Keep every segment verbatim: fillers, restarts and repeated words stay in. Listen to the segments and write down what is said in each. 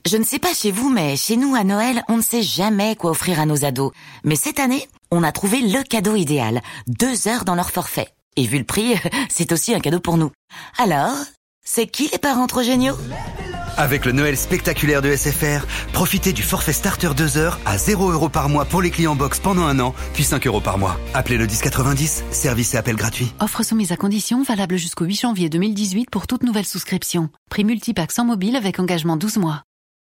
Je ne sais pas chez vous, mais chez nous, à Noël, on ne sait jamais quoi offrir à nos ados. Mais cette année, on a trouvé le cadeau idéal. Deux heures dans leur forfait. Et vu le prix, c'est aussi un cadeau pour nous. Alors, c'est qui les parents trop géniaux ? Avec le Noël spectaculaire de S F R, profitez du forfait starter deux heures à zéro euros par mois pour les clients box pendant un an, puis cinq euros par mois. Appelez le dix quatre-vingt-dix, service et appel gratuit. Offre soumise à condition, valable jusqu'au huit janvier deux mille dix-huit pour toute nouvelle souscription. Prix multipack sans mobile avec engagement douze mois.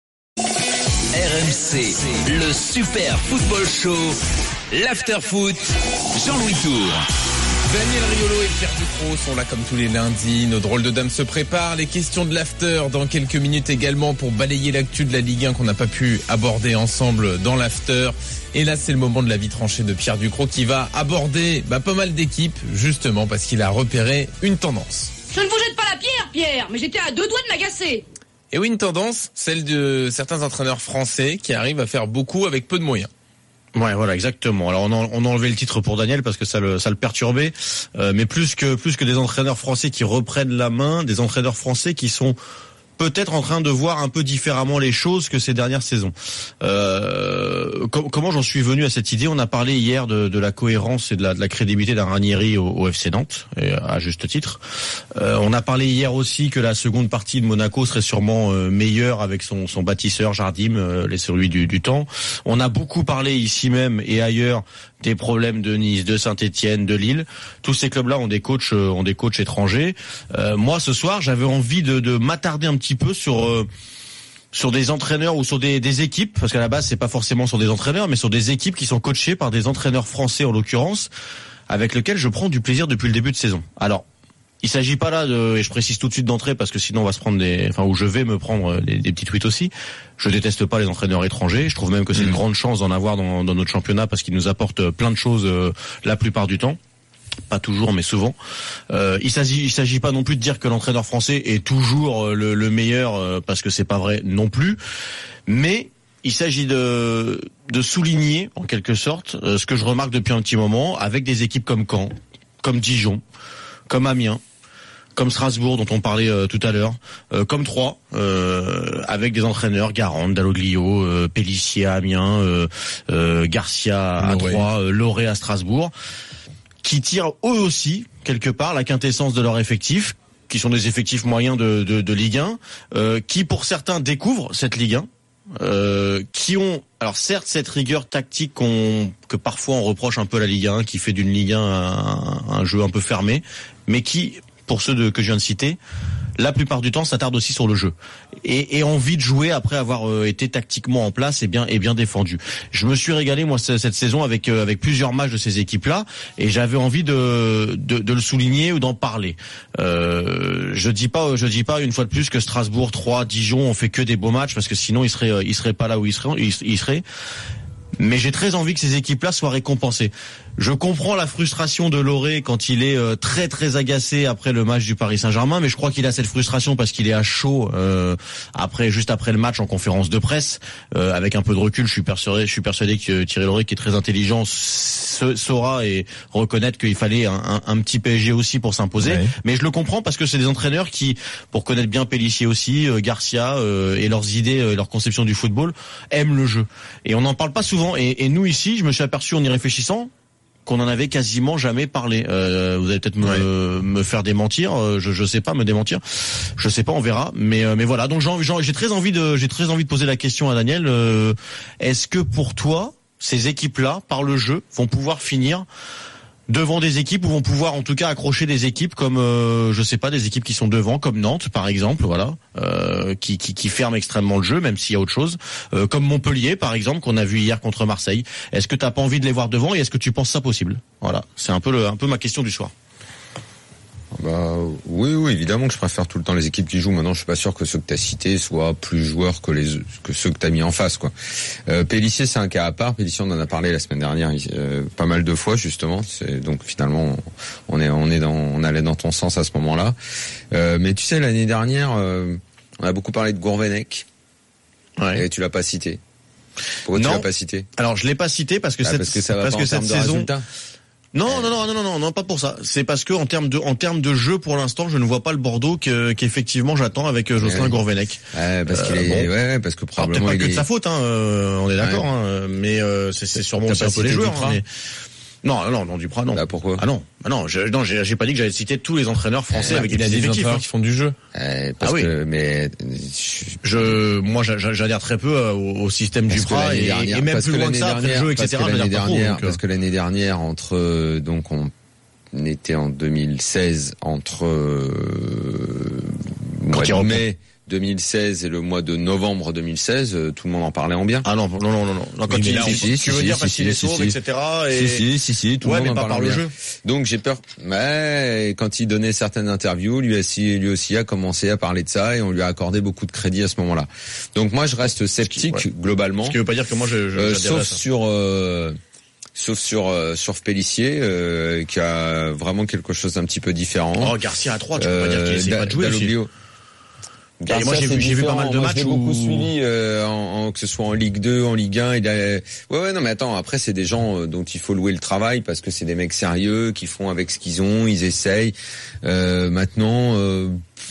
R M C, le super football show, l'after-foot, Jean-Louis Tour. Daniel Riolo et Pierre Ducrot sont là comme tous les lundis. Nos drôles de dames se préparent. Les questions de l'after dans quelques minutes également pour balayer l'actu de la Ligue un qu'on n'a pas pu aborder ensemble dans l'after. Et là, c'est le moment de la vie tranchée de Pierre Ducrot qui va aborder bah, pas mal d'équipes, justement parce qu'il a repéré une tendance. Je ne vous jette pas la pierre, Pierre, mais j'étais à deux doigts de m'agacer. Et oui, une tendance, celle de certains entraîneurs français qui arrivent à faire beaucoup avec peu de moyens. Ouais, voilà, exactement. Alors on a, on a enlevé le titre pour Daniel parce que ça le, ça le perturbait, euh, mais plus que plus que des entraîneurs français qui reprennent la main, des entraîneurs français qui sont peut-être en train de voir un peu différemment les choses que ces dernières saisons. Euh, com- comment j'en suis venu à cette idée ? On a parlé hier de, de la cohérence et de la, de la crédibilité d'un Ranieri au, au F C Nantes, et à juste titre. Euh, on a parlé hier aussi que la seconde partie de Monaco serait sûrement euh, meilleure avec son, son bâtisseur Jardim, euh, laissé lui du, du temps. On a beaucoup parlé ici même et ailleurs des problèmes de Nice, de Saint-Étienne, de Lille. Tous ces clubs-là ont des coachs, euh, ont des coachs étrangers. Euh, moi, ce soir, j'avais envie de, de m'attarder un petit peu sur euh, sur des entraîneurs ou sur des, des équipes, parce qu'à la base, c'est pas forcément sur des entraîneurs, mais sur des équipes qui sont coachées par des entraîneurs français en l'occurrence, avec lesquels je prends du plaisir depuis le début de saison. Alors, il s'agit pas là de, et je précise tout de suite d'entrée parce que sinon on va se prendre des, enfin où je vais me prendre des, des petits tweets aussi. Je déteste pas les entraîneurs étrangers. Je trouve même que c'est mmh. une grande chance d'en avoir dans, dans notre championnat parce qu'ils nous apportent plein de choses euh, la plupart du temps. Pas toujours, mais souvent. Euh, il s'agit, il s'agit pas non plus de dire que l'entraîneur français est toujours le, le meilleur euh, parce que c'est pas vrai non plus. Mais il s'agit de, de souligner en quelque sorte euh, ce que je remarque depuis un petit moment avec des équipes comme Caen, comme Dijon, comme Amiens, comme Strasbourg dont on parlait euh, tout à l'heure, euh, comme Troyes, euh, avec des entraîneurs Garande, Dalloglio, euh, Pélissier à Amiens, euh, euh, Garcia à Troyes, euh, Loré à Strasbourg, qui tirent eux aussi quelque part la quintessence de leur effectif, qui sont des effectifs moyens de, de, de Ligue un, euh, qui pour certains découvrent cette Ligue un, euh, qui ont alors certes cette rigueur tactique qu'on, que parfois on reproche un peu à la Ligue un, qui fait d'une Ligue un un, un jeu un peu fermé, mais qui, pour ceux de, que je viens de citer, la plupart du temps s'attarde aussi sur le jeu et, et envie de jouer après avoir euh, été tactiquement en place et bien et bien défendu. Je me suis régalé moi cette saison avec euh, avec plusieurs matchs de ces équipes-là et j'avais envie de de, de le souligner ou d'en parler. Euh, je dis pas je dis pas une fois de plus que Strasbourg, Troyes, Dijon ont fait que des beaux matchs parce que sinon ils seraient ils seraient pas là où ils seraient ils, ils seraient. Mais j'ai très envie que ces équipes-là soient récompensées. Je comprends la frustration de Loré quand il est euh, très très agacé après le match du Paris Saint-Germain, mais je crois qu'il a cette frustration parce qu'il est à chaud euh, après juste après le match en conférence de presse. Euh, avec un peu de recul, je suis persuadé, je suis persuadé que Thierry Loré, qui est très intelligent, saura et reconnaître qu'il fallait un, un, un petit P S G aussi pour s'imposer. Ouais. Mais je le comprends parce que c'est des entraîneurs qui, pour connaître bien Pélissier aussi, euh, Garcia euh, et leurs idées, euh, leur conception du football, aiment le jeu. Et on n'en parle pas souvent. Et, et nous ici, je me suis aperçu en y réfléchissant qu'on en avait quasiment jamais parlé. Euh, vous allez peut-être me, ouais. me faire démentir, je, je sais pas, me démentir. Je sais pas, on verra. Mais, mais voilà. Donc j'ai, j'ai très envie de, j'ai très envie de poser la question à Daniel. Euh, est-ce que pour toi, ces équipes-là, par le jeu, vont pouvoir finir devant des équipes ou vont pouvoir en tout cas accrocher des équipes comme euh, je sais pas, des équipes qui sont devant, comme Nantes par exemple, voilà, euh, qui, qui qui ferment extrêmement le jeu même s'il y a autre chose, euh, comme Montpellier par exemple qu'on a vu hier contre Marseille. Est-ce que t'as pas envie de les voir devant et est-ce que tu penses ça possible? Voilà, c'est un peu le un peu ma question du soir. Bah oui, oui, évidemment que je préfère tout le temps les équipes qui jouent. Maintenant, je suis pas sûr que ceux que t'as cités soient plus joueurs que les que ceux que t'as mis en face, quoi. Euh, Pélissier, c'est un cas à part. Pélissier, on en a parlé la semaine dernière, euh, pas mal de fois justement. C'est, donc finalement, on est on est dans on allait dans ton sens à ce moment-là. Euh, mais tu sais, l'année dernière, euh, on a beaucoup parlé de Gourvenec. Ouais. Et tu l'as pas cité. Pourquoi non. tu l'as pas cité? Alors je l'ai pas cité parce que bah, cette parce que ça va parce pas que en cette termes de saison. résultats. Non, non, non, non, non, non, non, pas pour ça. C'est parce que en termes de, en termes de jeu, pour l'instant, je ne vois pas le Bordeaux que, qu'effectivement j'attends avec Jocelyn ouais. Gourvenec. Ouais, parce qu'il euh, est, bon. ouais, parce que probablement. Alors, peut-être pas il que est... de sa faute, hein, euh, on est d'accord, ouais. hein, mais euh, c'est, c'est sûrement aussi un peu les joueurs. Hein, mais... Non, non, non, Duprat, non. Bah pourquoi? Ah non, ah non, je, non, j'ai, j'ai pas dit que j'allais citer tous les entraîneurs français ouais, avec il des a des effectifs entraîneurs hein. qui font du jeu. Euh, parce ah oui. que, mais je, moi, j'adhère très peu au, au système Duprat et, dernière, et même plus loin que ça après le jeu, et cetera. L'année dernière, trop, donc, parce que l'année dernière, entre euh, donc on était en deux mille seize entre euh, mois de mai deux mille seize et le mois de novembre deux mille seize, euh, tout le monde en parlait en bien. Ah non, non, non, non, non. non quand oui, il, là, si, si, tu si, veux si, dire si, parce qu'il est si, sauve, si. et cetera. Et... Si, si, si, si, tout ouais, le monde mais en pas par parlait le bien. jeu. Donc j'ai peur. Mais quand il donnait certaines interviews, lui aussi, lui aussi a commencé à parler de ça et on lui a accordé beaucoup de crédit à ce moment-là. Donc moi, je reste sceptique qui, ouais. globalement. Ce qui veut pas dire que moi, je, je euh, sauf sur. Euh, Sauf sur euh, sur Pélissier euh, qui a vraiment quelque chose d'un petit peu différent. Oh, Garcia à trois, tu peux euh, pas dire qu'il essaie pas de jouer aussi. Garcia, moi j'ai vu, j'ai vu pas mal de moi, matchs. J'ai où... beaucoup suivi, euh, en, en, que ce soit en Ligue deux, en Ligue un. Il a... Ouais, ouais, non, mais attends. Après, c'est des gens euh, dont il faut louer le travail parce que c'est des mecs sérieux qui font avec ce qu'ils ont, ils essayent. Euh, maintenant. Euh...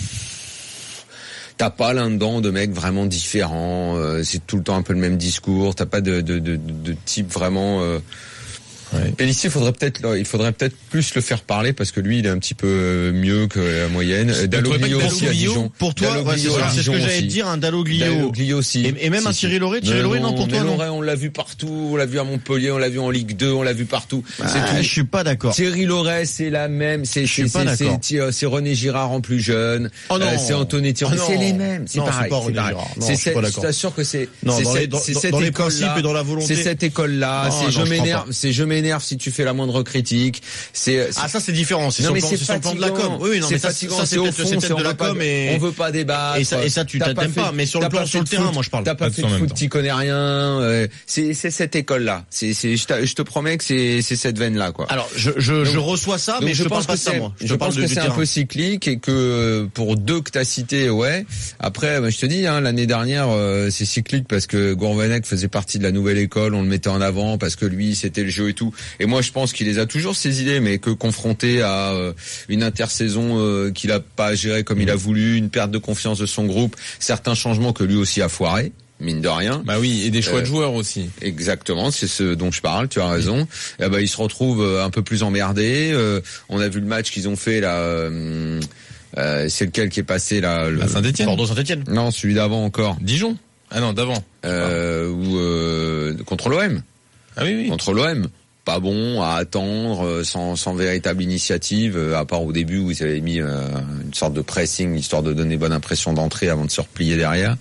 T'as pas là-dedans de mecs vraiment différents. Euh, c'est tout le temps un peu le même discours. T'as pas de de de, de type vraiment. Euh... Ouais. Pélissier, il faudrait peut-être, il faudrait peut-être plus le faire parler parce que lui, il est un petit peu mieux que la moyenne. Dalloglio aussi à Dijon. Pour toi, ouais, c'est, ça, c'est ce que j'allais te dire, un Dalloglio. Dalloglio aussi. Et, et même si, un Thierry Lauré, Thierry Lauré, non, pour toi, non. On l'a vu partout, on l'a vu à Montpellier, on l'a vu en Ligue deux, on l'a vu partout. Ah, c'est tout. Je suis pas d'accord. Thierry Lauré, c'est la même, c'est, je suis pas d'accord. C'est, c'est René Girard en plus jeune. Oh non. Euh, c'est Anthony Thierry. Oh c'est les mêmes. C'est non, pareil. C'est pas René Girard. Non, je suis pas d'accord. Je t'assure que c'est, non, c'est dans cette, les, dans, c'est dans, cette dans les principes et dans la volonté. C'est cette école-là. Oh, c'est non, je m'énerve, c'est je m'énerve si tu fais la moindre critique. C'est, ah, ça, c'est différent. C'est, sur, mais plan, c'est c'est sur le plan de la com. Oui, non, mais ça, fatigant, ça, c'est, c'est, peut-être, fond, c'est peut-être de la com pas, et. On veut pas débattre. Et ça, et ça tu t'aimes pas, pas. Mais sur le plan, sur le terrain, moi, je parle. T'as pas fait de foot, t'y connais rien. C'est, c'est cette école-là. C'est, c'est, je te promets que c'est, c'est cette veine-là, quoi. Alors, je, je, je reçois ça, mais je pense pas ça, moi. Je pense que c'est un peu cyclique et que pour deux que t'as cités, ouais. Après, je te dis, hein, l'année dernière, c'est cyclique parce que Gourvenec faisait partie de la nouvelle école, on le mettait en avant parce que lui, c'était le jeu et tout. Et moi, je pense qu'il les a toujours ces idées, mais que confronté à euh, une intersaison euh, qu'il a pas gérée comme mmh. il a voulu, une perte de confiance de son groupe, certains changements que lui aussi a foiré, mine de rien. Bah oui, et des choix euh, de joueurs aussi. Exactement, c'est ce dont je parle, tu as raison. Et bah, il se retrouve un peu plus emmerdé. Euh, on a vu le match qu'ils ont fait là. Euh, euh, c'est lequel qui est passé là le... À Saint-Étienne. Bordeaux Saint-Étienne. Non, celui d'avant encore. Dijon. Ah non, d'avant. Euh, ou euh, contre l'O M. Ah oui, oui. Contre l'O M. Pas bon à attendre, sans, sans véritable initiative, à part au début où ils avaient mis euh, une sorte de pressing histoire de donner bonne impression d'entrée avant de se replier derrière.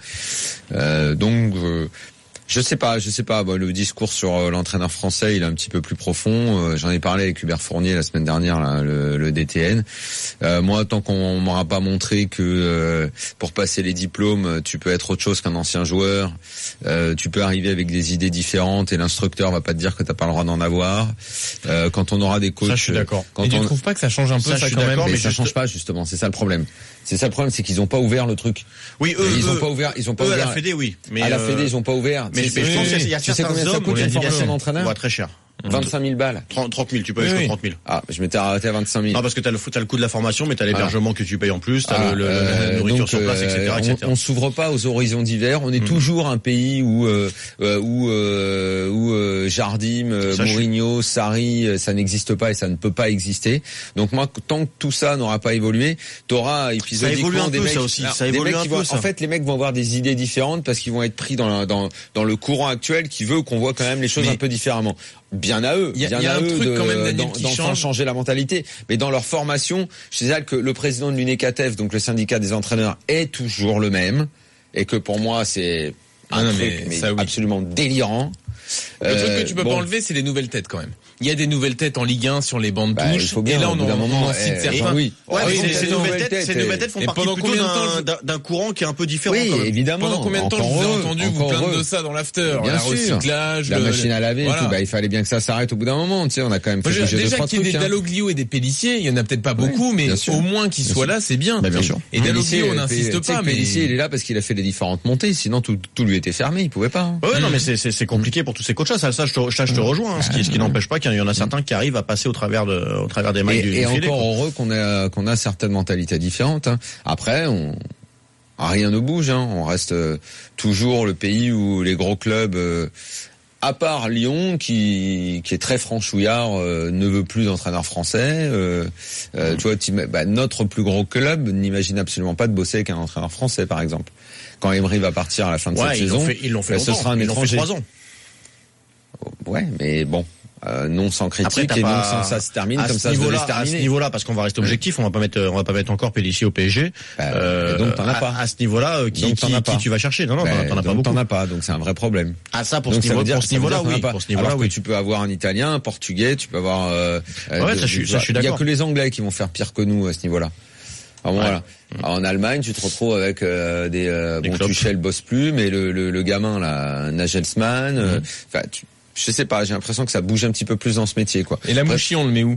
Euh, donc euh, je sais pas, je sais pas. Bon, le discours sur euh, l'entraîneur français, il est un petit peu plus profond. Euh, j'en ai parlé avec Hubert Fournier la semaine dernière, là, le, le D T N. Euh, moi, tant qu'on m'aura pas montré que euh, pour passer les diplômes, tu peux être autre chose qu'un ancien joueur, euh, tu peux arriver avec des idées différentes et l'instructeur va pas te dire que t'as pas le droit d'en avoir. Euh, quand on aura des coachs, ça, je suis d'accord. Quand et on... tu trouves pas que ça change un peu ça, ça quand même, mais, mais ça juste... change pas justement. C'est ça le problème. C'est ça le problème, c'est qu'ils ont pas ouvert le truc. Oui, eux, ils ont eux, pas ouvert, ils ont pas eux, ouvert. À la Fédé, oui. Mais à la Fédé, ils ont pas ouvert. Mais je pense qu'il y a tu sais combien ça hommes, coûte une formation d'entraîneur? Ouais, très cher. vingt-cinq mille balles. trente mille, tu peux aller oui, jusqu'à trente mille. Ah, je m'étais arrêté à vingt-cinq mille. Non, parce que t'as le, t'as le coût de la formation, mais t'as l'hébergement ah. que tu payes en plus, t'as ah, le, le, euh, la nourriture donc, sur place, et cetera, on, et cetera. On s'ouvre pas aux horizons d'hiver. On est mmh. toujours un pays où, euh, où, euh, où euh, Jardim, euh, Mourinho, Sarri, ça n'existe pas et ça ne peut pas exister. Donc moi, tant que tout ça n'aura pas évolué, t'auras épisodiquement un des peu, mecs, ça aussi. Alors, ça des évolue mecs un qui peu, vont, ça. en fait, les mecs vont avoir des idées différentes parce qu'ils vont être pris dans, dans, dans le courant actuel qui veut qu'on voit quand même les choses mais un peu différemment. Bien à eux, y a, bien y a à un eux truc de, quand même, Daniel, d'en, qui d'enfin change. changer la mentalité. Mais dans leur formation, je sais que le président de l'UNECATEF, donc le syndicat des entraîneurs, est toujours le même. Et que pour moi, c'est un ah non, truc mais mais ça, oui. absolument délirant. Le euh, truc que tu peux bon. pas enlever, c'est les nouvelles têtes quand même. Il y a des nouvelles têtes en Ligue un sur les bancs de bah, touche. Et là, on en, moment, on en cite eh, certains. Oui. Ouais, oui, c'est, ces nouvelles têtes, ces nouvelles têtes font partie plutôt d'un, d'un, d'un courant qui est un peu différent. Oui, quand même. évidemment. Pendant combien de temps je vous ai entendu vous plaindre de ça dans l'after? Bien la sûr. recyclage, la le, machine à laver, voilà. et tout. Bah, il fallait bien que ça s'arrête au bout d'un moment. Tu sais, on a quand même fait bouger deux, trois trucs. Déjà qu'il y ait des Dalloglio et des Pélissier, il y en a peut-être pas beaucoup, mais au moins qu'ils soient là, c'est bien. Bien sûr. Et Dalloglio, on n'insiste pas, mais Pélissier, il est là parce qu'il a fait les différentes montées. Sinon, tout, tout lui était fermé. Il pouvait pas. Ouais, non, mais c'est, c'est, c'est compliqué pour pour tous ces coachs-là. Ça, ça, je te, ça, je te rejoins. Hein, ce qui, ce qui n'empêche pas qu'il y en a certains qui arrivent à passer au travers de, au travers des mailles et, du, et du filet. encore Quoi. heureux qu'on a, qu'on a certaines mentalités différentes. Hein. Après, on, rien ne bouge. Hein. On reste euh, toujours le pays où les gros clubs, euh, à part Lyon, qui, qui est très franchouillard, euh, ne veut plus d'entraîneurs français. Euh, euh, tu vois, bah, notre plus gros club n'imagine absolument pas de bosser avec un entraîneur français, par exemple. Quand Emery va partir à la fin de ouais, cette ils saison, l'ont fait, ils l'ont fait bah, longtemps. ce sera un ils étranger. L'ont fait trois ans. Ouais, mais bon. Euh, non sans critique Après, et pas... non sans ça se termine à comme ça se devait se terminer. À ce niveau-là, parce qu'on va rester objectif, on va pas mettre, on va pas mettre encore Pélissier au P S G. Bah, euh, donc t'en as à, pas. À ce niveau-là, qui, donc, qui, t'en as qui pas. tu vas chercher? Non, non, bah, t'en as pas donc, beaucoup. T'en as pas, donc c'est un vrai problème. Ah ça pour donc, ce niveau, dire, pour ce niveau-là, oui. Pas. Pour ce niveau-là, Alors oui. que tu peux avoir un Italien, un Portugais, tu peux avoir. Euh, ouais, de, ça, je suis, ça, je suis d'accord. Il y a que les Anglais qui vont faire pire que nous à ce niveau-là. Alors, ouais. Voilà. Alors, en Allemagne, tu te retrouves avec euh, des, euh, des bon, Tuchel bosse plus, mais le, le, le gamin là, Nagelsmann, enfin, mm-hmm. euh, tu, je sais pas, j'ai l'impression que ça bouge un petit peu plus dans ce métier, quoi. Et la Mouchi, on le met où?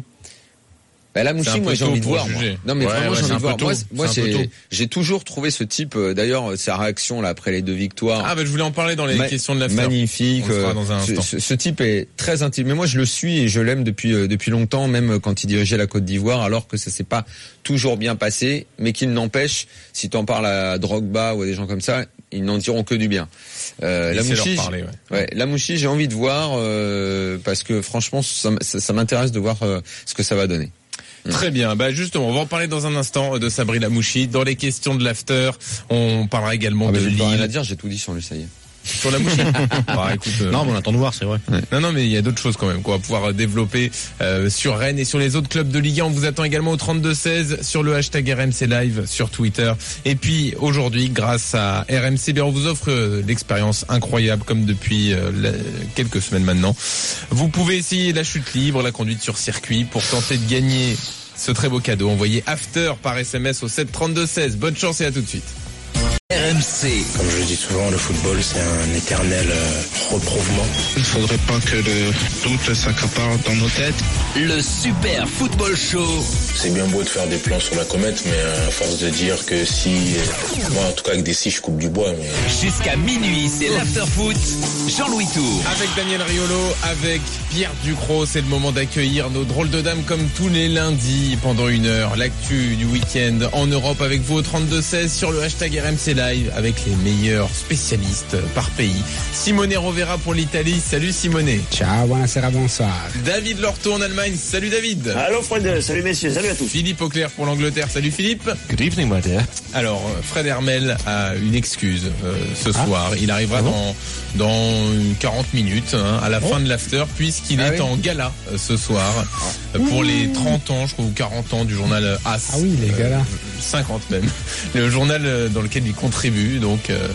Bah, la Mouchi, moi j'ai envie de voir. Moi. Non mais ouais, vraiment ouais, j'ai envie de voir. Tôt. Moi, moi j'ai, j'ai toujours trouvé ce type. Euh, d'ailleurs, sa réaction là après les deux victoires. Ah bah je voulais en parler dans les ma- questions de l'after. Magnifique. On le fera dans un instant. Ce, ce type est très intime. Mais moi je le suis et je l'aime depuis euh, depuis longtemps, même quand il dirigeait la Côte d'Ivoire, alors que ça s'est pas toujours bien passé. Mais qu'il n'empêche, si tu en parles à Drogba ou à des gens comme ça, ils n'en diront que du bien. Euh, la Mouchi, parler, ouais. ouais, la Mouchi, j'ai envie de voir euh, parce que franchement, ça, ça, ça m'intéresse de voir euh, ce que ça va donner. Très bien. Bah justement, on va en parler dans un instant de Sabri Lamouchi. Dans les questions de l'after, on parlera également ah bah de Lille. J'ai rien à dire, j'ai tout dit sur lui, ça y est. Sur la Mouchi. Bah, écoute, euh... Non, mais on attend de voir, c'est vrai. Ouais. Non, non, mais il y a d'autres choses quand même qu'on va pouvoir développer euh, sur Rennes et sur les autres clubs de Ligue un. On vous attend également au trente-deux seize sur le hashtag R M C Live sur Twitter. Et puis aujourd'hui, grâce à R M C, bien on vous offre euh, l'expérience incroyable comme depuis euh, la, quelques semaines maintenant. Vous pouvez essayer la chute libre, la conduite sur circuit pour tenter de gagner ce très beau cadeau. Envoyez After par S M S au sept trente-deux seize. Bonne chance et à tout de suite. R M C. Comme je le dis souvent, le football, c'est un éternel euh, reprouvement. Il ne faudrait pas que le doute s'accapare dans nos têtes. Le Super Football Show. C'est bien beau de faire des plans sur la comète, mais euh, à force de dire que si... Euh, moi, en tout cas, avec des scies, je coupe du bois. Mais... Jusqu'à minuit, c'est l'Afterfoot. Jean-Louis Tour. Avec Daniel Riolo, avec Pierre Ducrot, c'est le moment d'accueillir nos drôles de dames comme tous les lundis pendant une heure. L'actu du week-end en Europe avec vous au trente-deux seize sur le hashtag R M C Live avec les meilleurs spécialistes par pays. Simone Rovera pour l'Italie. Salut Simone. Ciao, buonasera, bonsoir. David Lorto en Allemagne. Salut David. Allô Fred, salut messieurs, salut à tous. Philippe Auclair pour l'Angleterre. Salut Philippe. Good evening, my dear. Alors, Fred Hermel a une excuse euh, ce ah. soir. Il arrivera ah bon dans, dans quarante minutes hein, à la oh. fin de l'after puisqu'il ah est oui. en gala euh, ce soir euh, pour les trente ans, je crois, ou quarante ans du journal As. Ah oui, les galas. Euh, cinquante même. Le journal dans lequel il contribue. Donc, euh,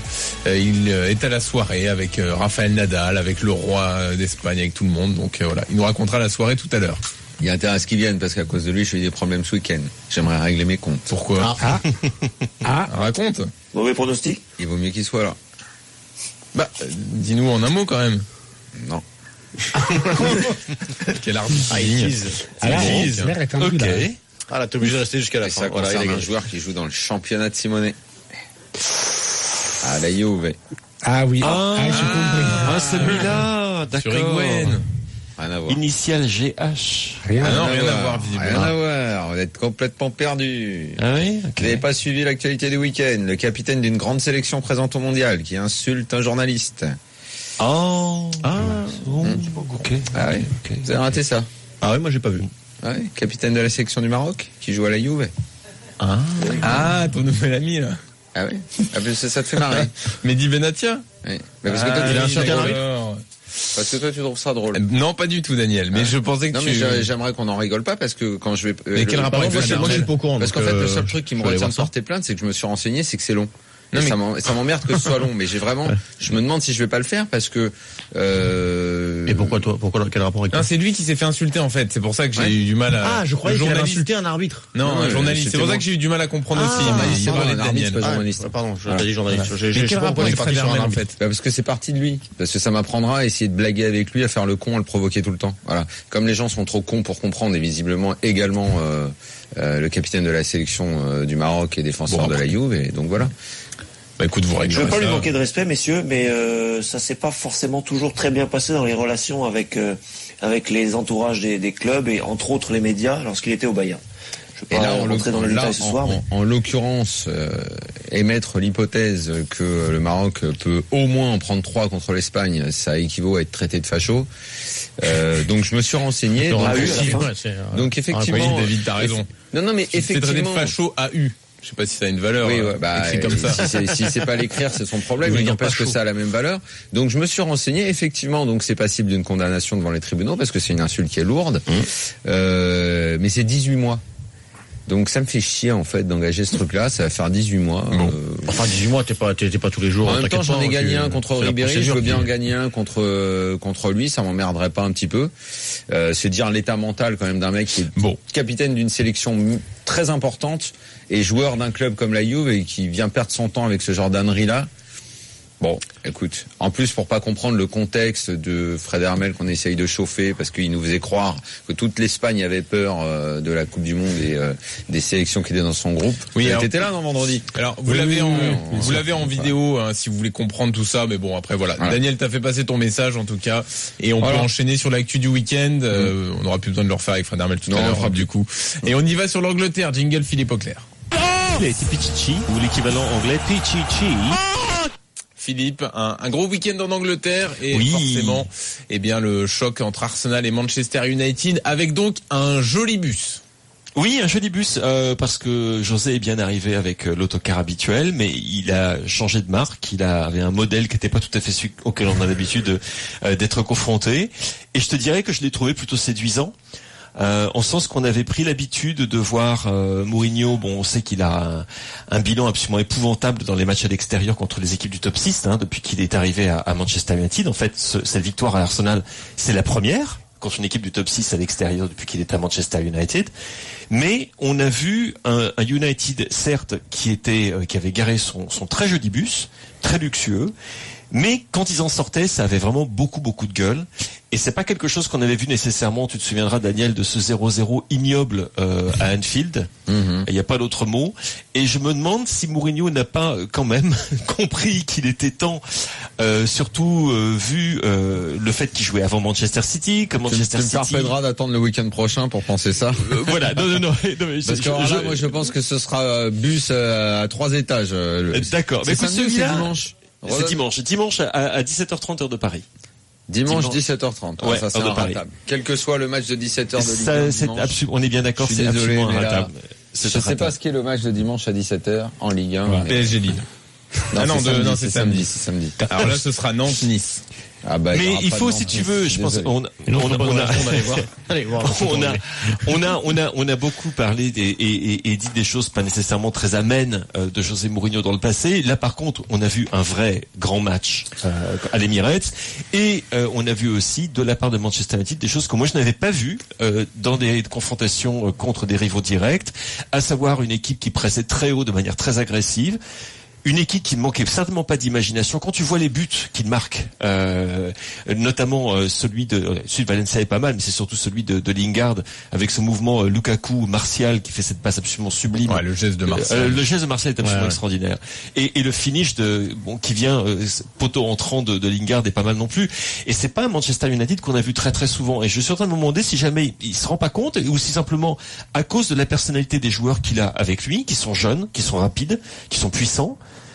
il est à la soirée avec euh, Rafael Nadal, avec le roi d'Espagne, avec tout le monde. Donc, euh, voilà. Il nous racontera la soirée tout à l'heure. Il y a intérêt à ce qu'il vienne parce qu'à cause de lui, je fais des problèmes ce week-end. J'aimerais régler mes comptes. Pourquoi? Ah. ah. Raconte. Mauvais pronostic. Il vaut mieux qu'il soit là. Bah, euh, dis-nous en un mot quand même. Non. Quel arbitre. Ah, il tease. Ah, là, l'air est tendu, ok. là. Ah là, t'es obligé de rester jusqu'à la Et fin. ça Voilà, concerne il un joueur qui joue dans le championnat de Simone. Ah, la Juve. Ah oui. Ah, ah j'ai compris. Ah, celui-là, d'accord. Sur Higuain. Rien à voir. Initial G H. Rien, ah non, rien, rien à à voir, visiblement. Rien à voir. Vous êtes complètement perdu. Ah oui, okay. Vous n'avez pas suivi l'actualité du week-end. Le capitaine d'une grande sélection présente au mondial qui insulte un journaliste. Oh. Ah. Bon. Mmh. Ok. Ah oui. Okay. Vous avez raté ça. Ah oui, moi j'ai pas vu. Ah oui. Capitaine de la sélection du Maroc qui joue à la Juve. Ah. Ah, ton nouvel ami là. Ah oui. Ah ben ça, ça te fait marrer. Mehdi Benatia. Oui. Mais parce ah, que toi, tu il a un certain d'accord. Parce que toi, tu trouves ça drôle. Euh, non, pas du tout, Daniel. Mais ah. je pensais que non, tu... Non, mais j'aimerais qu'on en rigole pas parce que quand je vais... Mais euh, quel le... rapport avec moi, moi, moi, je suis pas au courant. Parce qu'en fait, euh, le seul truc qui me retient de porter plainte, c'est que je me suis renseigné, c'est que c'est long. Non, mais... Ça m'emmerde que ce soit long, mais j'ai vraiment, je me demande si je vais pas le faire parce que. Euh... Et pourquoi toi, pourquoi quel rapport avec toi? Non, c'est lui qui s'est fait insulter en fait. C'est pour ça que j'ai ouais. eu du mal à. Ah, je croyais qu'il avait insulté un arbitre. Non, non un journaliste. C'est pour moi. ça que j'ai eu du mal à comprendre ah, aussi. Ah, mais il parlait de Daniel. Pas journaliste. Ah, pardon, j'ai ah. dit journaliste. Voilà. J'ai, mais quel rapport avec Fred Hermel en fait? Bah parce que c'est parti de lui. Parce que ça m'apprendra à essayer de blaguer avec lui, à faire le con, à le provoquer tout le temps. Voilà. Comme les gens sont trop cons pour comprendre et visiblement également euh, euh, le capitaine de la sélection euh, du Maroc et défenseur bon, de la Juve. Et donc voilà. Bah écoute, vous réglez. Je ne veux pas ça. lui manquer de respect, messieurs, mais euh, ça s'est pas forcément toujours très bien passé dans les relations avec euh, avec les entourages des, des clubs et entre autres les médias lorsqu'il était au Bayern. Je ne vais pas rentrer dans le détail ce soir. En, mais... en, en l'occurrence, euh, émettre l'hypothèse que le Maroc peut au moins en prendre trois contre l'Espagne, ça équivaut à être traité de facho. Euh, donc je me suis renseigné. Donc, Ah oui, donc, ouais, c'est, euh, donc effectivement, oui, David, t'as raison. Non, non, mais tu effectivement, traité de facho A U. Je sais pas si ça a une valeur. Oui, ouais, bah, écrit comme ça. Si c'est, si c'est pas l'écrire, c'est son problème. Oui, Il non, n'empêche pas que ça a la même valeur. Donc je me suis renseigné. Effectivement, donc c'est passible d'une condamnation devant les tribunaux parce que c'est une insulte qui est lourde. Mmh. Euh, mais c'est dix-huit mois. Donc ça me fait chier en fait d'engager ce truc-là. Ça va faire dix-huit mois. Bon. Euh... Enfin dix-huit mois, t'es pas, t'es, t'es pas tous les jours. En même temps, j'en ai gagné un contre Ribéry. Je veux bien qui... en gagner un contre euh, contre lui. Ça m'emmerderait pas un petit peu. Euh, c'est dire l'état mental quand même d'un mec qui est bon. capitaine d'une sélection très importante et joueur d'un club comme la Juve et qui vient perdre son temps avec ce genre d'ânerie-là. Bon, écoute, en plus pour pas comprendre le contexte de Fred Hermel qu'on essaye de chauffer parce qu'il nous faisait croire que toute l'Espagne avait peur euh, de la Coupe du Monde et euh, des sélections qui étaient dans son groupe. Oui, alors, t'étais là non vendredi. Alors vous oui, l'avez oui, en oui, oui, vous l'avez en vidéo hein, si vous voulez comprendre tout ça, mais bon après voilà. voilà. Daniel t'a fait passer ton message en tout cas et on voilà. peut enchaîner sur l'actu du week-end. Euh, on n'aura plus besoin de le refaire avec Fred Hermel tout non, à l'heure du coup. Et on y va sur l'Angleterre. Jingle Philippe Auclair. Les Pichichi ou l'équivalent anglais Pichichi. Philippe, un, un gros week-end en Angleterre et oui. forcément, eh bien le choc entre Arsenal et Manchester United avec donc un joli bus. Oui, un joli bus euh, parce que José est bien arrivé avec euh, l'autocar habituel, mais il a changé de marque. Il a, avait un modèle qui n'était pas tout à fait celui auquel on a l'habitude euh, d'être confronté. Et je te dirais que je l'ai trouvé plutôt séduisant. Euh, en sens qu'on avait pris l'habitude de voir euh, Mourinho, bon on sait qu'il a un, un bilan absolument épouvantable dans les matchs à l'extérieur contre les équipes du top six hein, depuis qu'il est arrivé à, à Manchester United. En fait, ce, cette victoire à Arsenal, c'est la première contre une équipe du top six à l'extérieur depuis qu'il est à Manchester United. Mais on a vu un, un United, certes, qui était euh, qui avait garé son, son très joli bus, très luxueux, mais quand ils en sortaient, ça avait vraiment beaucoup beaucoup de gueule. Et c'est pas quelque chose qu'on avait vu nécessairement. Tu te souviendras, Daniel, de ce zéro zéro ignoble euh, à Anfield. Mm-hmm. Il n'y a pas d'autre mot. Et je me demande si Mourinho n'a pas euh, quand même compris qu'il était temps, euh, surtout euh, vu euh, le fait qu'il jouait avant Manchester City, comme Manchester City. Tu me permettras d'attendre le week-end prochain pour penser ça. Euh, voilà. Non, non, non. non mais Parce que je, là, moi, je pense que ce sera bus euh, à trois étages. Euh, le... D'accord. C'est mais samedi, c'est dimanche. C'est dimanche. Dimanche à, à dix-sept heures trente heure de Paris. Dimanche, dimanche. dix-sept heures trente. Ouais, ça c'est inratable. Quel que soit le match de dix-sept heures de Ligue un c'est absolu- on est bien d'accord, c'est désolé, absolument inratable. Je ne sais pas ce qu'est le match de dimanche à dix-sept heures en Ligue un. Ouais. P S G Lille. Non, ah non, c'est, de, samedi, non c'est, c'est samedi. samedi. C'est samedi. Alors là, ce sera Nantes-Nice. Ah bah, mais il faut, si tu veux, je pense, on, on, on, on a, Allez voir, on a, on a, on a, on a beaucoup parlé des, et, et, et dit des choses pas nécessairement très amènes euh, de José Mourinho dans le passé. Là, par contre, on a vu un vrai grand match euh, à l'Emirates et euh, on a vu aussi de la part de Manchester United des choses que moi je n'avais pas vues euh, dans des confrontations contre des rivaux directs, à savoir une équipe qui pressait très haut de manière très agressive. Une équipe qui ne manquait certainement pas d'imagination. Quand tu vois les buts qu'il marque, euh, notamment euh, celui de celui de Valencia est pas mal, mais c'est surtout celui de, de Lingard avec ce mouvement euh, Lukaku Martial qui fait cette passe absolument sublime. Ouais, le geste de Martial. Euh, le geste de Martial est absolument ouais, ouais. extraordinaire. Et, et le finish de bon qui vient euh, poteau entrant de, de Lingard est pas mal non plus. Et c'est pas un Manchester United qu'on a vu très très souvent. Et je suis en train de me demander si jamais il se rend pas compte ou si simplement à cause de la personnalité des joueurs qu'il a avec lui, qui sont jeunes, qui sont rapides, qui sont puissants.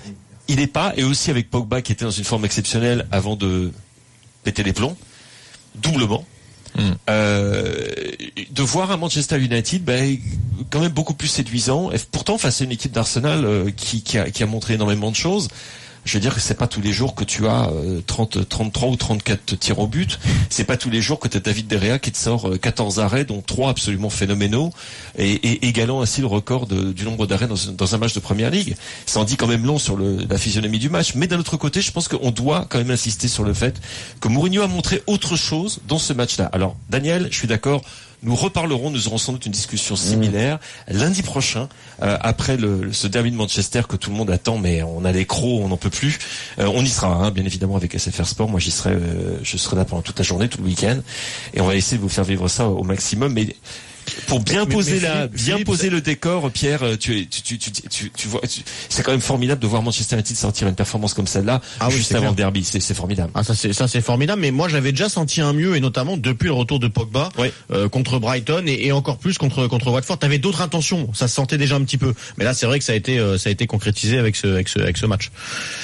Il n'est pas, et aussi avec Pogba qui était dans une forme exceptionnelle avant de péter les plombs, doublement, mm. euh, de voir un Manchester United ben, quand même beaucoup plus séduisant, et pourtant face à une équipe d'Arsenal euh, qui, qui, a, qui a montré énormément de choses. Je veux dire que c'est pas tous les jours que tu as euh, trente, trente-trois ou trente-quatre tirs au but. C'est pas tous les jours que tu as David De Gea qui te sort euh, quatorze arrêts, dont trois absolument phénoménaux, et, et égalant ainsi le record de, du nombre d'arrêts dans, dans un match de Première Ligue. Ça en dit quand même long sur le, la physionomie du match. Mais d'un autre côté, je pense qu'on doit quand même insister sur le fait que Mourinho a montré autre chose dans ce match-là. Alors, Daniel, je suis d'accord. Nous reparlerons, nous aurons sans doute une discussion similaire mmh. lundi prochain, euh, après le, ce derby de Manchester que tout le monde attend, mais on a les crocs, on n'en peut plus. Euh, on y sera, hein, bien évidemment, avec S F R Sport. Moi, j'y serai, euh, je serai là pendant toute la journée, tout le week-end, et on va essayer de vous faire vivre ça au maximum. Mais Pour bien mais, poser mais la, Philippe, bien Philippe, poser ça... le décor, Pierre, tu, tu, tu, tu, tu, tu vois, tu, c'est quand même formidable de voir Manchester United sortir une performance comme celle-là, ah juste oui, avant clair. le derby. C'est, c'est formidable. Ah, ça c'est, ça c'est formidable. Mais moi, j'avais déjà senti un mieux, et notamment depuis le retour de Pogba, oui. euh, contre Brighton et, et encore plus contre, contre Watford. T'avais d'autres intentions. Ça se sentait déjà un petit peu. Mais là, c'est vrai que ça a été, euh, ça a été concrétisé avec ce, avec ce, avec ce match.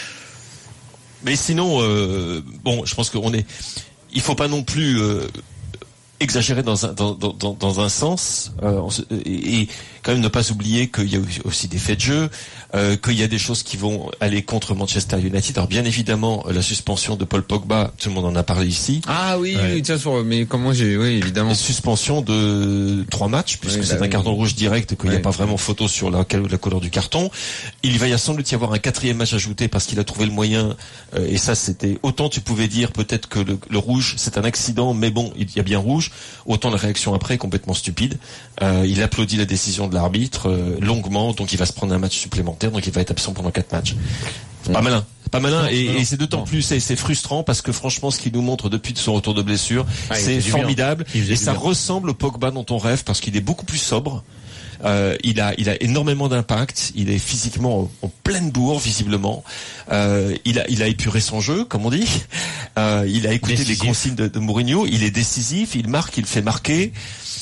Mais sinon, euh, bon, je pense qu'on est, il faut pas non plus, euh, exagérer dans un dans dans dans un sens euh, et, et quand même ne pas oublier qu'il y a aussi des faits de jeu, euh, qu'il y a des choses qui vont aller contre Manchester United. Alors bien évidemment la suspension de Paul Pogba, tout le monde en a parlé ici. Ah oui, ouais. oui, tiens, mais comment j'ai, oui évidemment. La suspension de trois matchs puisque oui, c'est bah, un oui. carton rouge direct, qu'il n'y ouais. a pas vraiment photo sur la, la couleur du carton. Il va y sans doute y avoir un quatrième match ajouté parce qu'il a trouvé le moyen. Euh, et ça c'était autant tu pouvais dire peut-être que le, le rouge c'est un accident, mais bon il y a bien rouge. Autant la réaction après est complètement stupide. Euh, il applaudit la décision de l'arbitre euh, longuement, donc il va se prendre un match supplémentaire, donc il va être absent pendant quatre matchs. C'est pas malin, pas malin, non, et, non, et c'est d'autant non. plus, c'est, c'est frustrant parce que franchement, ce qu'il nous montre depuis son retour de blessure, ah, c'est formidable, et ça bien. ressemble au Pogba dont on rêve parce qu'il est beaucoup plus sobre. Euh, il a, il a énormément d'impact. Il est physiquement en, en pleine bourre, visiblement. Euh, il a, il a épuré son jeu, comme on dit. Euh, il a écouté décisif. les consignes de, de Mourinho. Il est décisif. Il marque. Il fait marquer.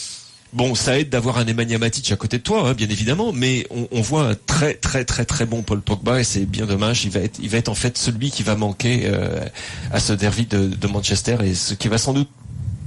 Bon, ça aide d'avoir un Nemanja Matic à côté de toi, hein, bien évidemment, mais on, on voit un très, très, très, très bon Paul Pogba et c'est bien dommage. Il va être, il va être en fait celui qui va manquer euh, à ce derby de, de Manchester et ce qui va sans doute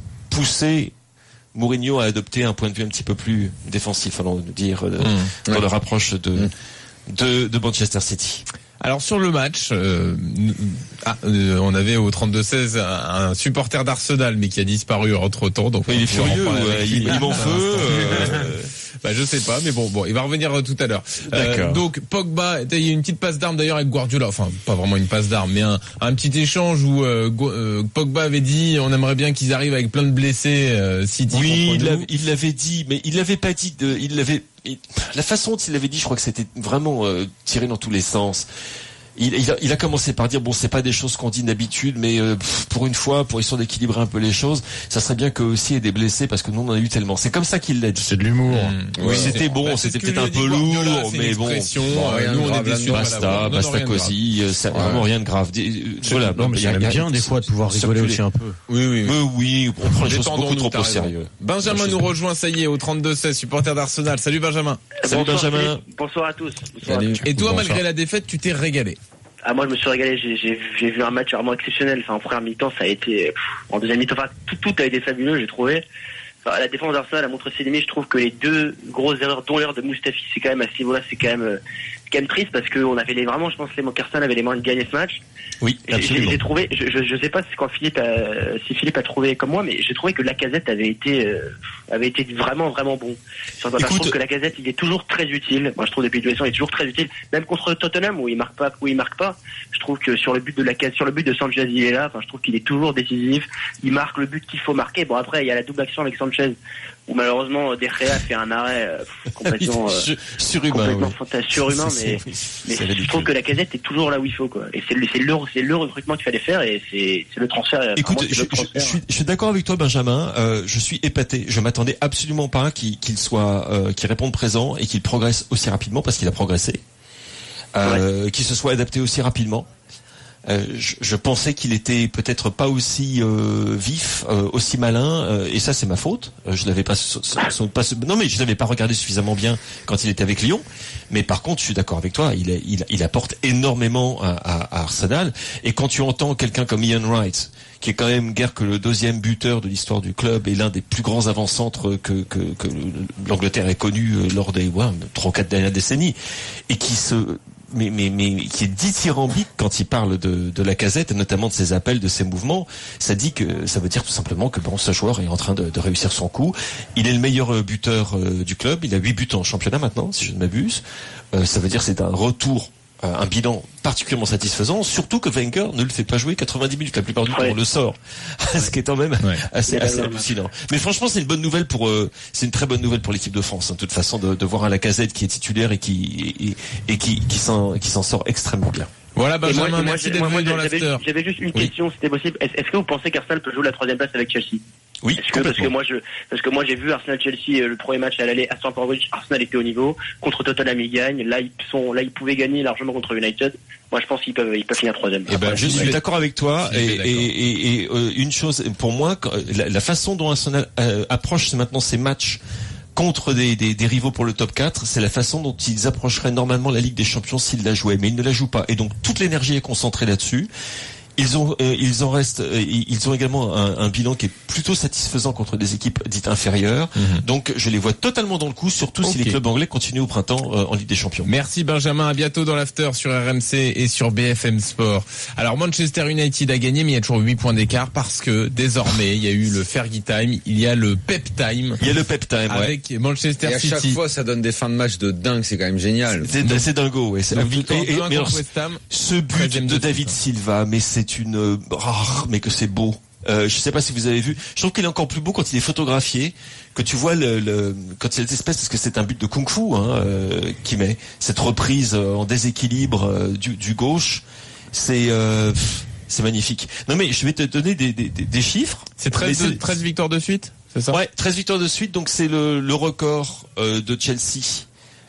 pousser Mourinho a adopté un point de vue un petit peu plus défensif, allons dire, euh, mmh, dans ouais. leur approche de, mmh. de, de Manchester City. Alors sur le match, euh, ah, euh, on avait au trente-deux seize un, un supporter d'Arsenal, mais qui a disparu entre-temps. Donc il est furieux, ouais, il, il m'en feu. Euh... Bah je sais pas, mais bon, bon, il va revenir tout à l'heure. Euh, donc Pogba, il y a une petite passe d'armes d'ailleurs avec Guardiola, enfin pas vraiment une passe d'armes, mais un, un petit échange où euh, euh, Pogba avait dit, on aimerait bien qu'ils arrivent avec plein de blessés. Euh, City oui, il, l'avait, il l'avait dit, mais il l'avait pas dit. De, il l'avait, il, la façon dont il l'avait dit, je crois que c'était vraiment euh, tiré dans tous les sens. Il, il, a, il a commencé par dire bon c'est pas des choses qu'on dit d'habitude mais euh, pff, pour une fois pour histoire d'équilibrer un peu les choses ça serait bien qu'eux aussi aient des blessés parce que nous on en a eu tellement c'est comme ça qu'il l'a dit c'est de l'humour mmh. oui c'était bon bah, c'était peut-être un peu lourd Guardiola, mais bon, bon euh, nous on est déçus basta basta cosy c'est vraiment rien de grave voilà non mais il y a bien des fois de pouvoir rigoler aussi un peu oui oui oui oui on prend les choses beaucoup trop au sérieux. Benjamin nous rejoint ça y est au trente-deux seize supporter d'Arsenal. Salut Benjamin. Salut Benjamin. Bonsoir à tous. Et toi malgré la défaite tu t'es régalé? Ah moi je me suis régalé, j'ai, j'ai, j'ai vu un match vraiment exceptionnel. Enfin en première mi-temps ça a été, pff, en deuxième mi-temps, enfin tout, tout a été fabuleux j'ai trouvé. Enfin, la défense d'Arsenal a montré ses limites. Je trouve que les deux grosses erreurs, dont l'erreur de Mustafi, c'est quand même à ce niveau-là, c'est quand même, euh, c'est quand même triste parce qu'on avait les vraiment, je pense, les Arsenal avait les moyens de gagner ce match. Oui, absolument. J'ai, j'ai trouvé, je, je, je sais pas si quand Philippe, a, si Philippe a trouvé comme moi, mais j'ai trouvé que Lacazette avait été, euh, avait été vraiment, vraiment bon. Écoute, je trouve que Lacazette, il est toujours très utile. Moi, je trouve depuis deux ans, il est toujours très utile. Même contre Tottenham où il marque pas, où il marque pas. Je trouve que sur le but de Lacazette, sur le but de Sanchez, il est là. Enfin, je trouve qu'il est toujours décisif. Il marque le but qu'il faut marquer. Bon, après, il y a la double action avec Sanchez où malheureusement De Gea fait un arrêt euh, complètement euh, surhumain, complètement oui. surhumain, mais, mais je trouve que Lacazette est toujours là où il faut quoi. Et c'est le c'est le c'est le recrutement qu'il fallait faire et c'est c'est le transfert. Écoute, je, le transfert. Je, je, suis, je suis d'accord avec toi Benjamin. Euh, je suis épaté. Je m'attendais absolument pas qu'il, qu'il soit euh, qu'il réponde présent et qu'il progresse aussi rapidement parce qu'il a progressé. Euh, ouais. Qu'il se soit adapté aussi rapidement. Euh, je, je pensais qu'il était peut-être pas aussi euh, vif, euh, aussi malin, euh, et ça c'est ma faute. Euh, je l'avais pas, so, so, pas, non mais je l'avais pas regardé suffisamment bien quand il était avec Lyon. Mais par contre, je suis d'accord avec toi, il, il, il apporte énormément à, à, à Arsenal. Et quand tu entends quelqu'un comme Ian Wright, qui est quand même guère que le deuxième buteur de l'histoire du club et l'un des plus grands avant-centres que, que, que l'Angleterre ait connu lors des ouais, trois ou quatre dernières décennies, et qui se Mais, mais, mais qui est dithyrambique quand il parle de, de Lacazette et notamment de ses appels, de ses mouvements. Ça dit que ça veut dire tout simplement que bon, ce joueur est en train de, de réussir son coup. Il est le meilleur buteur euh, du club. Il a huit buts en championnat maintenant, si je ne m'abuse. Euh, ça veut dire que c'est un retour, euh, un bilan particulièrement satisfaisant. Surtout que Wenger ne le fait pas jouer quatre-vingt-dix minutes. La plupart du temps, ouais. on le sort. Ce qui est quand même ouais. assez, ouais, assez ouais, hallucinant. Ouais. Mais franchement, c'est une bonne nouvelle pour, euh, c'est une très bonne nouvelle pour l'équipe de France. Hein, de toute façon, de, de voir un Lacazette qui est titulaire et qui et, et qui, qui s'en qui s'en sort extrêmement bien. Voilà, Benjamin, moi, merci moi, d'être moi, venu dans j'avais, l'after. j'avais juste une Oui. question, c'était possible. Est-ce, est-ce que vous pensez qu'Arsenal peut jouer la troisième place avec Chelsea? Oui, Est-ce que, parce que moi je, parce que moi j'ai vu Arsenal-Chelsea, le premier match à l'aller à Stamford Bridge, Arsenal était au niveau, contre Tottenham ils gagnent, là ils sont, là ils pouvaient gagner largement contre United. Moi je pense qu'ils peuvent, ils peuvent finir troisième. Eh ben, je suis d'accord avec toi. Je suis Et, d'accord. et, et, et euh, une chose, pour moi, quand- la, la façon dont Arsenal euh, approche maintenant ces matchs contre des, des, des rivaux pour le top quatre, c'est la façon dont ils approcheraient normalement la Ligue des Champions s'ils la jouaient. Mais ils ne la jouent pas. Et donc toute l'énergie est concentrée là-dessus. Ils ont, euh, ils en restent, euh, ils ont également un, un bilan qui est plutôt satisfaisant contre des équipes dites inférieures. Mhm. Donc, je les vois totalement dans le coup, surtout si Ok. les clubs anglais continuent au printemps euh, en Ligue des Champions. Merci Benjamin, à bientôt dans l'after sur R M C et sur B F M Sport. Alors Manchester United a gagné, mais il y a toujours huit points d'écart parce que désormais il y a eu le Fergie Time, il y a le Pep Time. Il y a le Pep Time, ouais. Avec Manchester Et à City. chaque fois, ça donne des fins de match de dingue, c'est quand même génial. C'est, c'est dingo, ouais. C'est Donc, et- victoire et- deux un mais contre alors, West Ham. ce but treizième de de David suite. Silva, mais c'est une, euh, oh, mais que c'est beau. Euh, je sais pas si vous avez vu. Je trouve qu'il est encore plus beau quand il est photographié, que tu vois le, le quand il y a cette espèce, parce que c'est un but de kung-fu hein, euh, qui met cette reprise euh, en déséquilibre euh, du, du gauche. C'est euh, pff, c'est magnifique. Non mais je vais te donner des, des, des, des chiffres. C'est treize, Mais de- treize victoires de suite, c'est ça? Ouais, treize victoires de suite, donc c'est le, le record euh, de Chelsea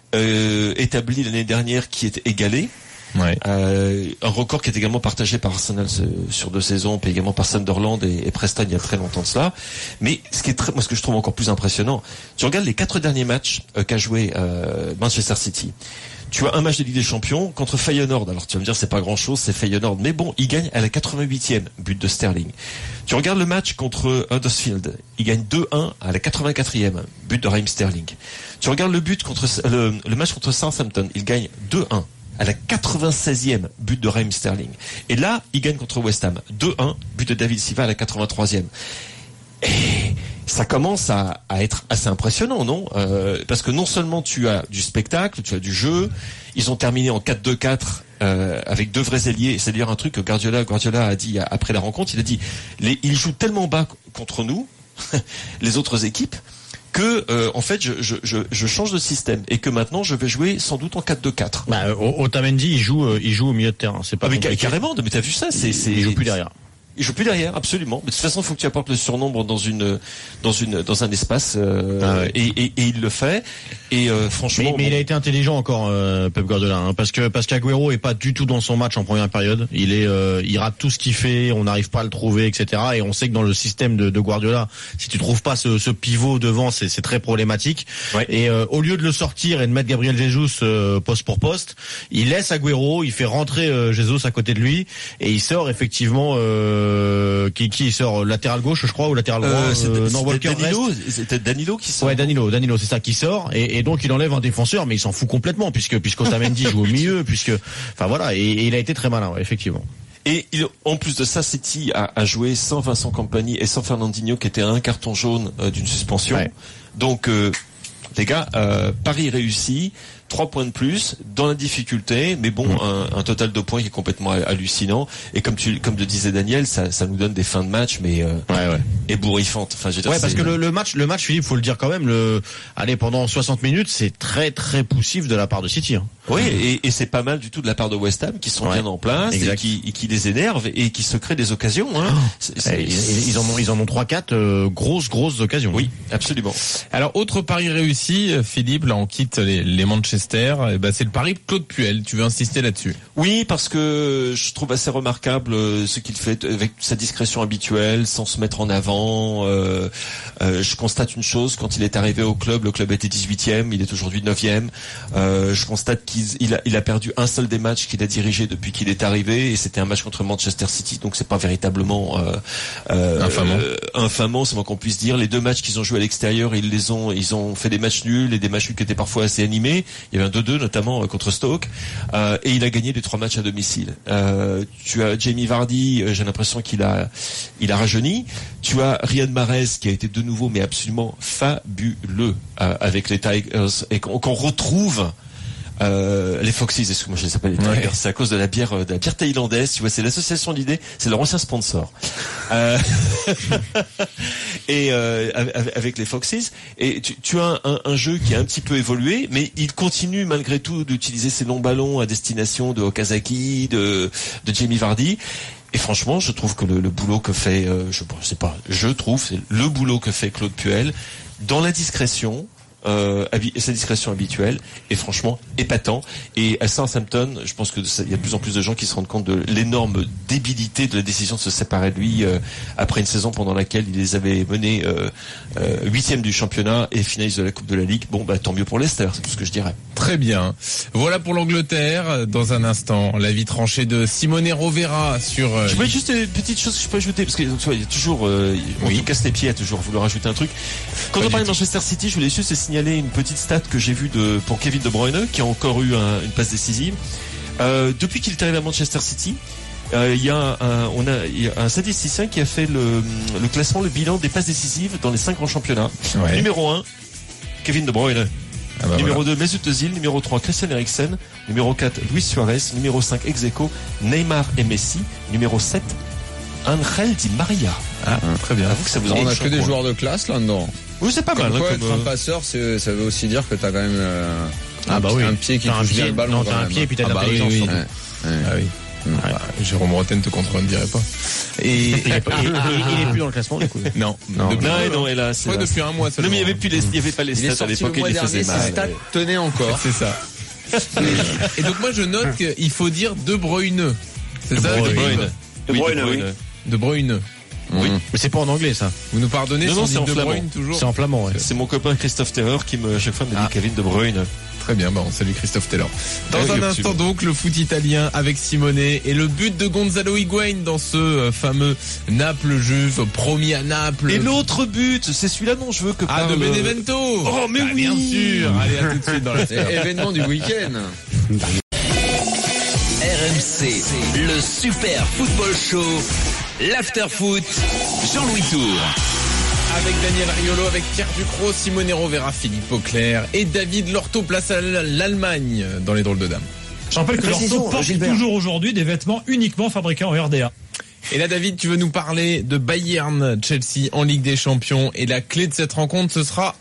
euh, établi l'année dernière qui est égalé. Ouais. Euh, un record qui est également partagé par Arsenal ce- sur deux saisons, puis également par Sunderland et, et Preston il y a très longtemps de cela. Mais ce qui est très, moi ce que je trouve encore plus impressionnant, tu regardes les quatre derniers matchs euh, qu'a joué euh, Manchester City. Tu as un match de Ligue des Champions contre Feyenoord. Alors tu vas me dire c'est pas grand chose, c'est Feyenoord, mais bon, il gagne à la quatre-vingt-huitième, but de Sterling. Tu regardes le match contre Huddersfield, il gagne deux un à la quatre-vingt-quatrième, but de Raheem Sterling. Tu regardes le but contre le, le match contre Southampton, il gagne deux un à la quatre-vingt-seizième, but de Raheem Sterling. Et là, il gagne contre West Ham, deux un, but de David Silva à la quatre-vingt-troisième. Et ça commence à, à être assez impressionnant, non euh, Parce que non seulement tu as du spectacle, tu as du jeu, ils ont terminé en quatre deux quatre euh, avec deux vrais ailiers. C'est-à-dire un truc que Guardiola, Guardiola a dit après la rencontre, il a dit, les, ils jouent tellement bas contre nous, les autres équipes, que euh, en fait je, je, je, je change de système et que maintenant je vais jouer sans doute en quatre deux quatre. Bah, Otamendi il joue euh, il joue au milieu de terrain, c'est pas Ah mais compliqué. carrément, mais t'as vu ça, c'est, il, c'est il joue plus derrière. Il joue plus derrière, absolument. Mais de toute façon, il faut que tu apportes le surnombre dans une, dans une, dans un espace, euh, Ah ouais. et, et, et il le fait. Et euh, franchement, Mais, mais bon, il a été intelligent encore, euh, Pep Guardiola, hein, parce que parce qu'Aguero est pas du tout dans son match en première période. Il est, euh, il rate tout ce qu'il fait, on n'arrive pas à le trouver, et cetera. Et on sait que dans le système de, de Guardiola, si tu trouves pas ce, ce pivot devant, c'est, c'est très problématique. Ouais. Et euh, au lieu de le sortir et de mettre Gabriel Jesus euh, poste pour poste, il laisse Aguero, il fait rentrer euh, Jesus à côté de lui, et il sort effectivement. Euh, qui, qui sort latéral gauche, je crois, ou latéral droit. euh, c'est, euh, c'est non, Walker Danilo, reste. c'était Danilo qui sort. Ouais, Danilo, Danilo, c'est ça qui sort, et, et donc il enlève un défenseur, mais il s'en fout complètement puisque puisqu'Otamendi joue au milieu, puisque, enfin voilà, et, et il a été très malin, ouais, effectivement. Et il, en plus de ça, City a, a joué sans Vincent Kompany et sans Fernandinho qui était à un carton jaune euh, d'une suspension. Ouais. Donc, euh, les gars, euh, Paris réussi. Trois points de plus dans la difficulté, mais bon, un, un total de points qui est complètement hallucinant. Et comme tu, comme le disait Daniel, ça, ça nous donne des fins de match, mais euh, ouais, ouais. ébouriffantes. Enfin, je veux dire, ouais, parce c'est... que le, le match, le match, Philippe, faut le dire quand même. Le, allez, pendant soixante minutes, c'est très très poussif de la part de City. Hein. Oui, et, et c'est pas mal du tout de la part de West Ham qui sont ouais, bien en place et qui, et qui les énervent et qui se créent des occasions. Hein. Oh, c'est, c'est, ils, ils en ont, ils en ont trois, quatre euh, grosses, grosses occasions. Oui, absolument. Alors, autre pari réussi, Philippe, là on quitte les, les Manchester, et ben, c'est le pari de Claude Puel. Tu veux insister là-dessus? Oui, parce que je trouve assez remarquable euh, ce qu'il fait avec sa discrétion habituelle, sans se mettre en avant. Euh, euh, je constate une chose, quand il est arrivé au club, le club était dix-huitième, il est aujourd'hui neuvième. Euh, je constate qu'il il a, il a perdu un seul des matchs qu'il a dirigé depuis qu'il est arrivé, et c'était un match contre Manchester City, donc c'est pas véritablement euh, euh, infamant. Euh, infamant, c'est moins qu'on puisse dire. Les deux matchs qu'ils ont joués à l'extérieur, ils les ont, ils ont fait des matchs nuls et des matchs nuls qui étaient parfois assez animés. Il y avait un deux deux notamment euh, contre Stoke, euh, et il a gagné les trois matchs à domicile. Euh, tu as Jamie Vardy, euh, j'ai l'impression qu'il a, il a rajeuni. Tu as Riyad Mahrez qui a été de nouveau mais absolument fabuleux euh, avec les Tigers et qu'on, qu'on retrouve Euh, les Foxes, excuse-moi, je les appelle les Tigers. Ouais. C'est à cause de la bière, de la bière thaïlandaise. Tu vois, c'est l'association d'idées. C'est leur ancien sponsor. Euh... et euh, avec les Foxes. Et tu, tu as un, un jeu qui a un petit peu évolué, mais il continue malgré tout d'utiliser ces longs ballons à destination de Okazaki, de, de Jamie Vardy. Et franchement, je trouve que le, le boulot que fait, euh, je sais pas, je trouve, c'est le boulot que fait Claude Puel dans la discrétion. Euh, sa discrétion habituelle est franchement épatant. Et à Southampton, je pense que il y a de plus en plus de gens qui se rendent compte de l'énorme débilité de la décision de se séparer de lui euh, après une saison pendant laquelle il les avait menés huitième euh, euh, du championnat et finaliste de la Coupe de la Ligue. Bon, bah tant mieux pour Leicester, c'est tout ce que je dirais. Très bien. Voilà pour l'Angleterre. Dans un instant, l'avis tranché de Simone Rovera sur. Euh, je voulais juste une petite chose que je peux ajouter parce que tu vois, il y a toujours, euh, on oui. casse les pieds à toujours vouloir ajouter un truc. Quand Pas on parle de Manchester City, je voulais juste signaler une petite stat que j'ai vue de pour Kevin De Bruyne qui a encore eu un, une passe décisive. Euh, depuis qu'il est arrivé à Manchester City, euh, il y a un, on a, il y a un statisticien qui a fait le, le classement, le bilan des passes décisives dans les cinq grands championnats. Ouais. Numéro un, Kevin De Bruyne. Ah bah numéro voilà. deux, Mesut Özil. Numéro trois, Christian Eriksen. Numéro quatre, Luis Suarez. Numéro cinq, ex aequo, Neymar et Messi. Numéro sept, Angel Di Maria. Ah, très bien. Avoue que ça vous on a que des joueurs de classe là-dedans. Oui, c'est pas comme mal. Quoi, hein, être comme un passeur, c'est, ça veut aussi dire que t'as quand même euh, ah, un, bah oui. un pied qui touche bien le ballon. Non, t'as un pied et puis t'as ah de bah l'intelligence. Oui, oui. Ouais. Ouais. Ah oui. Ouais. Bah, Jérôme Rotten te contredirait pas. Et il est, pas, il, il, il est plus dans le classement du coup. Non, non, depuis, non, non, hélas. Ouais, depuis un mois seulement. Non, mais il y avait plus les, il y avait pas les stats à l'époque, il les faisait mal. Les stats tenaient encore. C'est ça. Et donc moi je note qu'il faut dire De Bruyne. C'est de ça De Bruyne. De Bruyne. Oui. De Bruyne. Oui, mais c'est pas en anglais ça. Vous nous pardonnez, non, non, c'est en De flamand. Bruyne toujours. C'est en flamand. Ouais. C'est mon copain Christophe Taylor qui me à chaque fois me dit ah. Kevin De Bruyne. Très bien, bon, salut Christophe Taylor. Dans oui, un instant donc, le foot italien avec Simone et le but de Gonzalo Higuain dans ce fameux Naples-Juve, promis à Naples. Et l'autre but, c'est celui-là dont je veux que ah, parle... de Benevento. Oh, mais ah, oui. Bien sûr. Allez, à tout de suite dans la événement du week-end. R M C, le Super Football Show, l'Afterfoot, Jean-Louis Tour. Avec Daniel Riolo, avec Pierre Ducrot, Simone Rovera, Philippe Auclair et David Lorto, place à l'Allemagne dans les drôles de dames. Je rappelle que Lorto porte Gilbert. toujours aujourd'hui des vêtements uniquement fabriqués en R D A. Et là, David, tu veux nous parler de Bayern-Chelsea en Ligue des Champions. Et la clé de cette rencontre, ce sera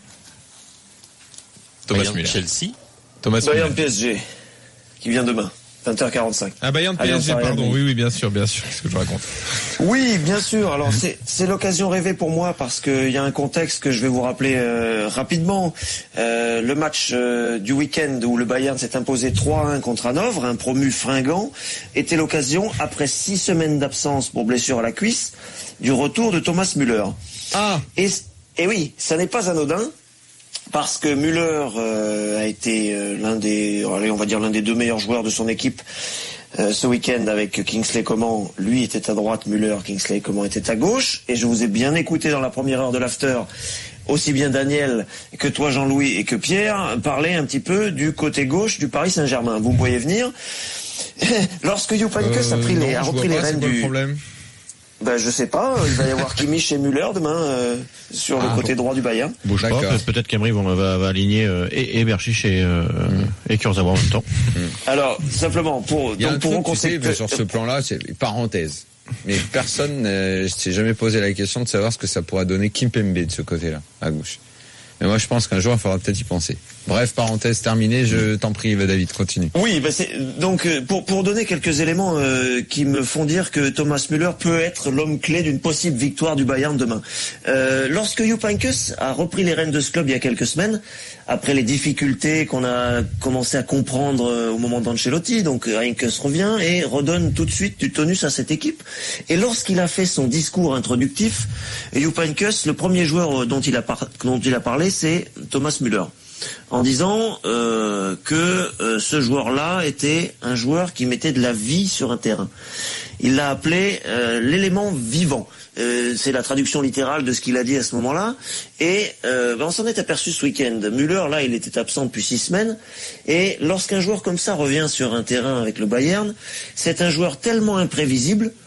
Thomas Müller. Chelsea. Thomas Bayern P S G, qui vient demain. vingt heures quarante-cinq. Ah, Bayern P S G, pardon. Oui, oui, bien sûr, bien sûr. Qu'est-ce que je raconte? Oui, bien sûr. Alors, c'est, c'est l'occasion rêvée pour moi parce qu'il y a un contexte que je vais vous rappeler euh, rapidement. Euh, le match euh, du week-end où le Bayern s'est imposé trois à un contre Hanovre, un promu fringant, était l'occasion, après six semaines d'absence pour blessure à la cuisse, du retour de Thomas Müller. Ah. Et, et oui, ça n'est pas anodin. Parce que Müller euh, a été euh, l'un des, allez, on va dire l'un des deux meilleurs joueurs de son équipe euh, ce week-end avec Kingsley Coman. Lui était à droite, Müller, Kingsley Coman était à gauche. Et je vous ai bien écouté dans la première heure de l'after, aussi bien Daniel que toi Jean-Louis et que Pierre, parler un petit peu du côté gauche du Paris Saint-Germain. Vous me voyez venir. Lorsque Jupp Heynckes euh, a, pris les, a repris les rênes du... Le problème. Ben je sais pas, il va y avoir Kimmich et Müller demain euh, sur ah, le côté bon. droit du Bayern. Bouge pas, peut-être qu'Emery va, va, va aligner euh, et, et Berchiche et, euh, mm. et Kurzawa en même temps. Mm. Alors simplement pour il y a donc, un pour truc, qu'on tu sais, que... sur ce plan-là, c'est parenthèse. Mais personne ne s'est jamais posé la question de savoir ce que ça pourra donner Kimpembe de ce côté-là, à gauche. Mais moi, je pense qu'un jour, il faudra peut-être y penser. Bref, parenthèse terminée, je t'en prie, David, continue. Oui, bah c'est, donc pour pour donner quelques éléments euh, qui me font dire que Thomas Müller peut être l'homme clé d'une possible victoire du Bayern demain. Euh, lorsque Jupp Heynckes a repris les rênes de ce club il y a quelques semaines, après les difficultés qu'on a commencé à comprendre euh, au moment d'Ancelotti, donc Heynckes revient et redonne tout de suite du tonus à cette équipe. Et lorsqu'il a fait son discours introductif, Jupp Heynckes, le premier joueur dont il a par- dont il a parlé, c'est Thomas Müller, en disant euh, que euh, ce joueur-là était un joueur qui mettait de la vie sur un terrain. Il l'a appelé euh, l'élément vivant. Euh, c'est la traduction littérale de ce qu'il a dit à ce moment-là. Et euh, ben on s'en est aperçu ce week-end. Müller, là, il était absent depuis six semaines. Et lorsqu'un joueur comme ça revient sur un terrain avec le Bayern, c'est un joueur tellement imprévisible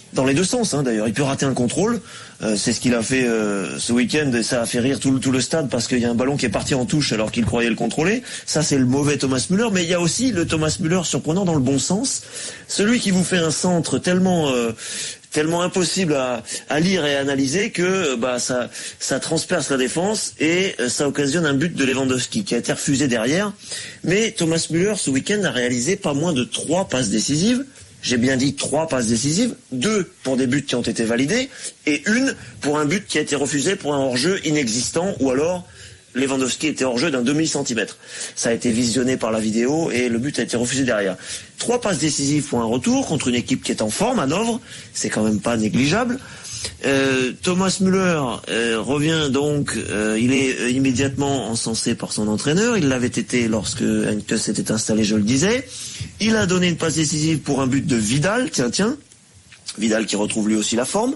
dans les deux sens, hein, d'ailleurs. Il peut rater un contrôle. Euh, c'est ce qu'il a fait euh, ce week-end et ça a fait rire tout le, tout le stade parce qu'il y a un ballon qui est parti en touche alors qu'il croyait le contrôler. Ça, c'est le mauvais Thomas Müller. Mais il y a aussi le Thomas Müller surprenant dans le bon sens. Celui qui vous fait un centre tellement... Euh, tellement impossible à, à lire et à analyser que bah ça ça transperce la défense et ça occasionne un but de Lewandowski qui a été refusé derrière. Mais Thomas Müller ce week-end a réalisé pas moins de trois passes décisives. J'ai bien dit trois passes décisives, deux pour des buts qui ont été validés et une pour un but qui a été refusé pour un hors-jeu inexistant ou alors Lewandowski était hors-jeu d'un demi-centimètre. Ça a été visionné par la vidéo et le but a été refusé derrière. Trois passes décisives pour un retour contre une équipe qui est en forme, Hanovre. C'est quand même pas négligeable. Euh, Thomas Müller euh, revient donc, euh, il est euh, immédiatement encensé par son entraîneur. Il l'avait été lorsque Heynckes s'était installé, je le disais. Il a donné une passe décisive pour un but de Vidal. Tiens, tiens. Vidal qui retrouve lui aussi la forme.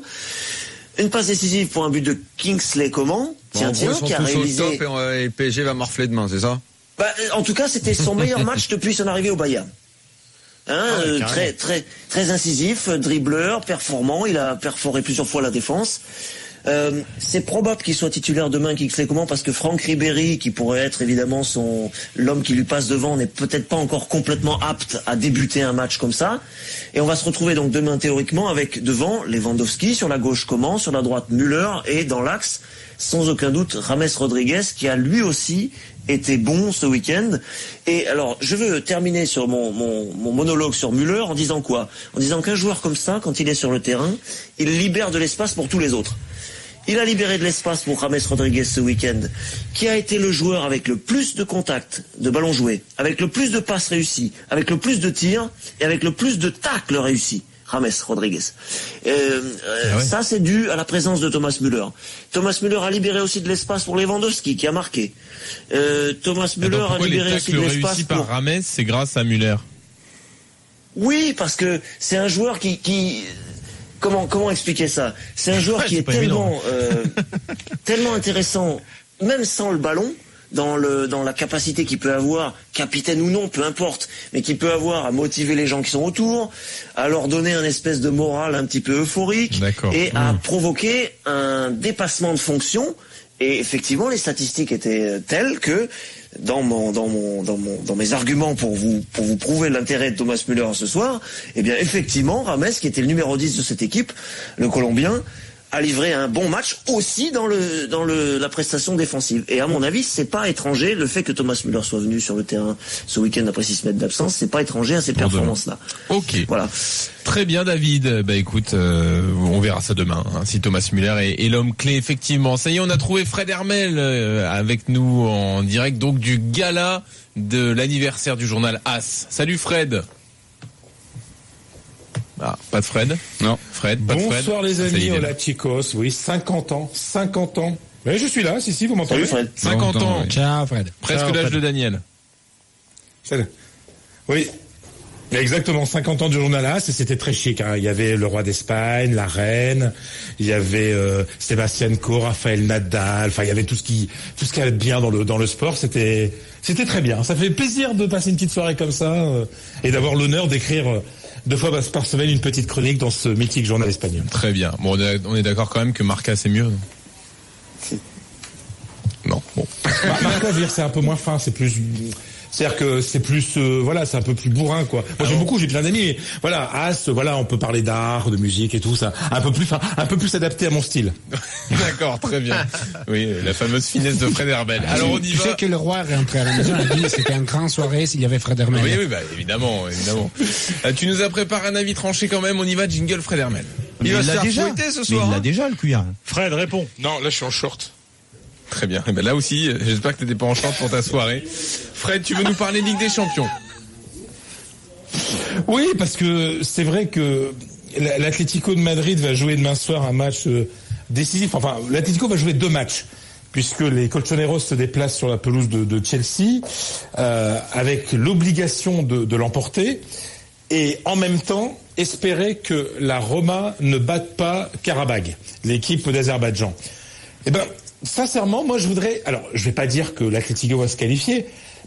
Une passe décisive pour un but de Kingsley Coman. Tiens, bon, tiens, qui a réalisé... Au top et, et le P S G va morfler demain, c'est ça? Bah, en tout cas, c'était son meilleur match depuis son arrivée au Bayern. Hein, ah ouais, euh, très, très, très incisif, dribbleur, performant. Il a perforé plusieurs fois la défense. Euh, c'est probable qu'il soit titulaire demain, Kingsley Coman, parce que Franck Ribéry, qui pourrait être évidemment son l'homme qui lui passe devant, n'est peut-être pas encore complètement apte à débuter un match comme ça. Et on va se retrouver donc demain théoriquement avec devant Lewandowski, sur la gauche Coman, sur la droite Müller et dans l'axe, sans aucun doute, James Rodriguez, qui a lui aussi été bon ce week-end. Et alors, je veux terminer sur mon, mon, mon monologue sur Müller en disant quoi? En disant qu'un joueur comme ça, quand il est sur le terrain, il libère de l'espace pour tous les autres. Il a libéré de l'espace pour James Rodriguez ce week-end, qui a été le joueur avec le plus de contacts, de ballons joués, avec le plus de passes réussies, avec le plus de tirs et avec le plus de tacles réussis. James Rodriguez. Euh, euh, ah ouais. Ça, c'est dû à la présence de Thomas Müller. Thomas Müller a libéré aussi de l'espace pour Lewandowski, qui a marqué. Euh, Thomas Müller a libéré aussi de l'espace réussis pour... par James, c'est grâce à Müller. Oui, parce que c'est un joueur qui... qui... Comment, comment expliquer ça? C'est un joueur ouais, qui est tellement, euh, tellement intéressant, même sans le ballon, dans le, dans la capacité qu'il peut avoir, capitaine ou non, peu importe, mais qu'il peut avoir à motiver les gens qui sont autour, à leur donner un espèce de morale un petit peu euphorique, D'accord. et à mmh. provoquer un dépassement de fonction. Et effectivement, les statistiques étaient telles que, dans mon, dans mon, dans mon, dans mes arguments pour vous, pour vous prouver l'intérêt de Thomas Müller ce soir, eh bien, effectivement, James, qui était le numéro dix de cette équipe, le Colombien, a livré un bon match aussi dans le, dans le, la prestation défensive. Et à mon avis, c'est pas étranger, le fait que Thomas Müller soit venu sur le terrain ce week-end après six semaines d'absence, c'est pas étranger à ces performances-là. Ok. Voilà. Très bien, David. Bah écoute, euh, on verra ça demain, hein, si Thomas Müller est, est l'homme clé, effectivement. Ça y est, on a trouvé Fred Hermel euh, avec nous en direct, donc du gala de l'anniversaire du journal As. Salut Fred. Ah, pas de Fred? Non. Fred, pas Bonsoir de Fred. les amis, hola chicos. Oui, cinquante ans. cinquante ans. Mais je suis là, si, si, vous m'entendez? Salut Fred. cinquante ans. Ciao Fred. Presque Ciao, l'âge Fred. de Daniel. Salut. Oui. Exactement, cinquante ans du journal As, et c'était très chic, hein. Il y avait le roi d'Espagne, la reine, il y avait euh, Sébastien Coe, Rafael Nadal, enfin il y avait tout ce qui tout ce qui allait bien dans le dans le sport, c'était c'était très bien. Ça fait plaisir de passer une petite soirée comme ça euh, et d'avoir l'honneur d'écrire euh, deux fois par semaine une petite chronique dans ce mythique journal espagnol. Très bien. Bon, on est d'accord quand même que Marca c'est mieux. Non, bon. Bah, Marca, je veux dire, c'est un peu moins fin, c'est plus... C'est-à-dire que c'est plus, euh, voilà, c'est un peu plus bourrin, quoi. Moi, ah j'aime bon beaucoup, j'ai plein d'amis, mais voilà, As, voilà, on peut parler d'art, de musique et tout ça, un peu plus, un peu plus adapté à mon style. D'accord, très bien. Oui, la fameuse finesse de Fred Hermel. Alors on y tu va. sais que le roi est rentré à la maison, il a dit c'était une grande soirée s'il y avait Fred Hermel. Oui, oui, bah évidemment, évidemment. Euh, tu nous as préparé un avis tranché quand même. On y va, jingle Fred Hermel. Il, il va va se se faire déjà. fouetter ce soir. Il l'a déjà le cuillard. Fred, réponds. Non, là je suis en short. Très bien. Et ben là aussi, j'espère que t'étais pas en short pour ta soirée. Fred, tu veux nous parler Ligue des Champions? Oui, parce que c'est vrai que l'Atlético de Madrid va jouer demain soir un match décisif. Enfin, l'Atlético va jouer deux matchs, puisque les Colchoneros se déplacent sur la pelouse de, de Chelsea, euh, avec l'obligation de, de l'emporter, et en même temps espérer que la Roma ne batte pas Karabag, l'équipe d'Azerbaïdjan. Eh ben, sincèrement, moi je voudrais... Alors, je vais pas dire que l'Atlético va se qualifier,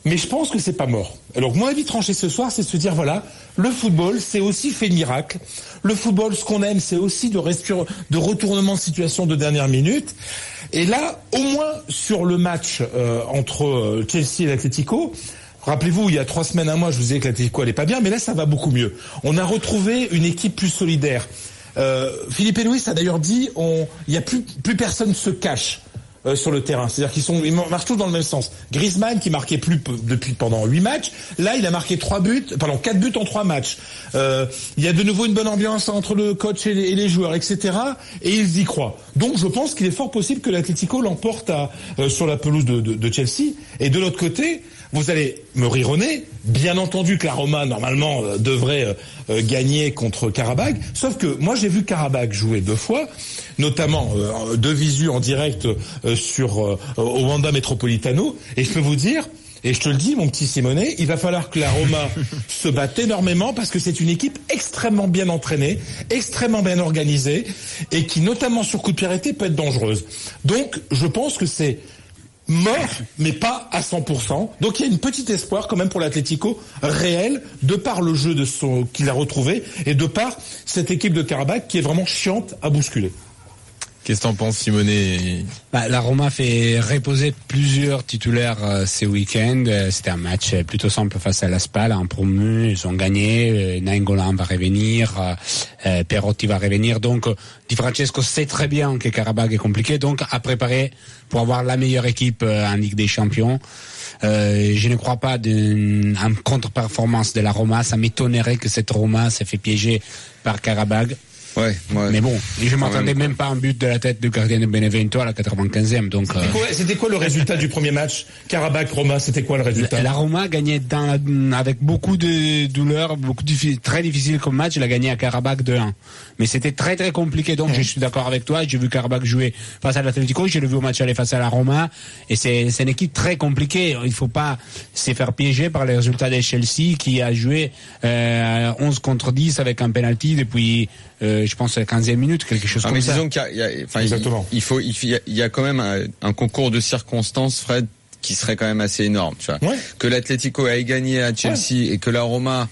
Mais je pense que c'est pas mort. Alors mon avis tranché ce soir, c'est de se dire voilà, le football, c'est aussi fait de miracles. Le football, ce qu'on aime, c'est aussi de, restur- de retournement de situation de dernière minute. Et là, au moins sur le match euh, entre euh, Chelsea et l'Atlético, rappelez-vous, il y a trois semaines, un mois, je vous disais que l'Atlético allait pas bien, mais là, ça va beaucoup mieux. On a retrouvé une équipe plus solidaire. Euh, Philippe Luis a d'ailleurs dit, on, il y a plus, plus personne se cache. Euh, sur le terrain, c'est-à-dire qu'ils sont, ils marchent tous dans le même sens. Griezmann qui marquait plus p- depuis pendant huit matchs, là il a marqué trois buts, pardon quatre buts en trois matchs. Euh, il y a de nouveau une bonne ambiance entre le coach et les, et les joueurs, et cetera. Et ils y croient. Donc je pense qu'il est fort possible que l'Atlético l'emporte à, euh, sur la pelouse de, de, de Chelsea. Et de l'autre côté, vous allez me rire au nez. Bien entendu que la Roma normalement euh, devrait euh, gagner contre Karabakh. Sauf que moi j'ai vu Karabakh jouer deux fois, notamment euh, de visu en direct euh, sur euh, au Wanda Metropolitano, et je peux vous dire, et je te le dis mon petit Simonet, il va falloir que la Roma se batte énormément parce que c'est une équipe extrêmement bien entraînée, extrêmement bien organisée et qui notamment sur coup de pied arrêté peut être dangereuse. Donc je pense que c'est mort, mais pas à cent pour cent. Donc il y a une petite espoir quand même pour l'Atlético réel, de par le jeu de son qu'il a retrouvé et de par cette équipe de Karabakh qui est vraiment chiante à bousculer. Qu'est-ce que t'en penses, Simonet? Bah, la Roma fait reposer plusieurs titulaires euh, ce week-end. Euh, c'était un match plutôt simple face à la Spal, en promu, ils ont gagné. Euh, Nainggolan va revenir, euh, Perotti va revenir. Donc, euh, Di Francesco sait très bien que Karabakh est compliqué, donc à préparer pour avoir la meilleure équipe euh, en Ligue des Champions. Euh, je ne crois pas d'une contre-performance de la Roma. Ça m'étonnerait que cette Roma s'est fait piéger par Karabakh. Ouais, ouais. Mais bon, je m'attendais même, même pas à un but de la tête du gardien de Benevento à la quatre-vingt-quinzième. Donc, c'était, quoi, c'était quoi le résultat du premier match? Karabakh-Roma, c'était quoi le résultat? La, la Roma gagnait dans, avec beaucoup de douleur, beaucoup de, très difficile comme match. Il a gagné à Karabakh deux un. Mais c'était très très compliqué. Donc, mmh. je suis d'accord avec toi. J'ai vu Karabakh jouer face à l'Atlético. Je l'ai vu au match aller face à la Roma. Et c'est, c'est une équipe très compliquée. Il faut pas se faire piéger par les résultats de Chelsea qui a joué euh, onze contre dix avec un penalty depuis Euh, je pense à la quinzième minute, quelque chose ah, comme mais ça. Disons qu'il y a, il y a, enfin, Exactement. Il, il faut, il, il y a quand même un, un concours de circonstances, Fred, qui serait quand même assez énorme. Tu vois. Ouais. Que l'Atlético ait gagné à Chelsea ouais. et que la Roma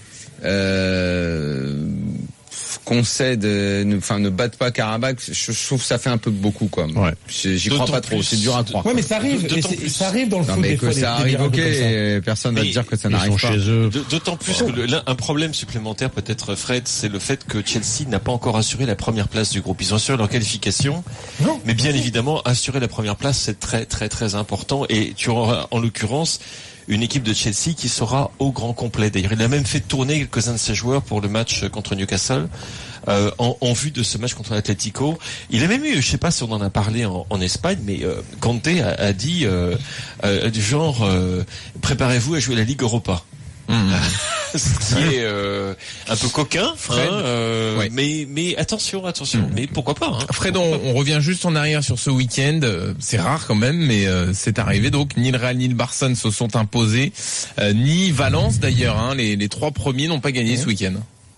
euh, concède, enfin ne batte pas Karabakh, je, je trouve que ça fait un peu beaucoup quoi. Ouais. J'y, j'y crois pas trop, c'est dur à croire. Ouais, mais ça arrive, et c'est, ça arrive dans le non, foot. Mais des que fois, ça arrive, ok, et personne mais va te dire que ça n'arrive pas. Chez eux. D'autant plus que le, là, un problème supplémentaire peut-être, Fred, c'est le fait que Chelsea n'a pas encore assuré la première place du groupe. Ils ont assuré leur qualification, non. mais bien évidemment, assurer la première place, c'est très très très important. Et tu auras en l'occurrence une équipe de Chelsea qui sera au grand complet. D'ailleurs, il a même fait tourner quelques-uns de ses joueurs pour le match contre Newcastle. Euh, en, en vue de ce match contre l'Atlético. Il a même eu, je sais pas si on en a parlé en, en Espagne, mais euh, Conte a, a dit euh, euh, du genre euh, préparez-vous à jouer la Ligue Europa. Mmh. Ce qui est euh, un peu coquin, Fred. Hein, euh, ouais. Mais mais attention, attention. Mmh. Mais pourquoi pas hein. Fred, on, on revient juste en arrière sur ce week-end. C'est rare quand même, mais euh, c'est arrivé. Donc ni le Real ni le Barça ne se sont imposés, euh, ni Valence d'ailleurs. Hein, les, les trois premiers n'ont pas gagné mmh. ce week-end.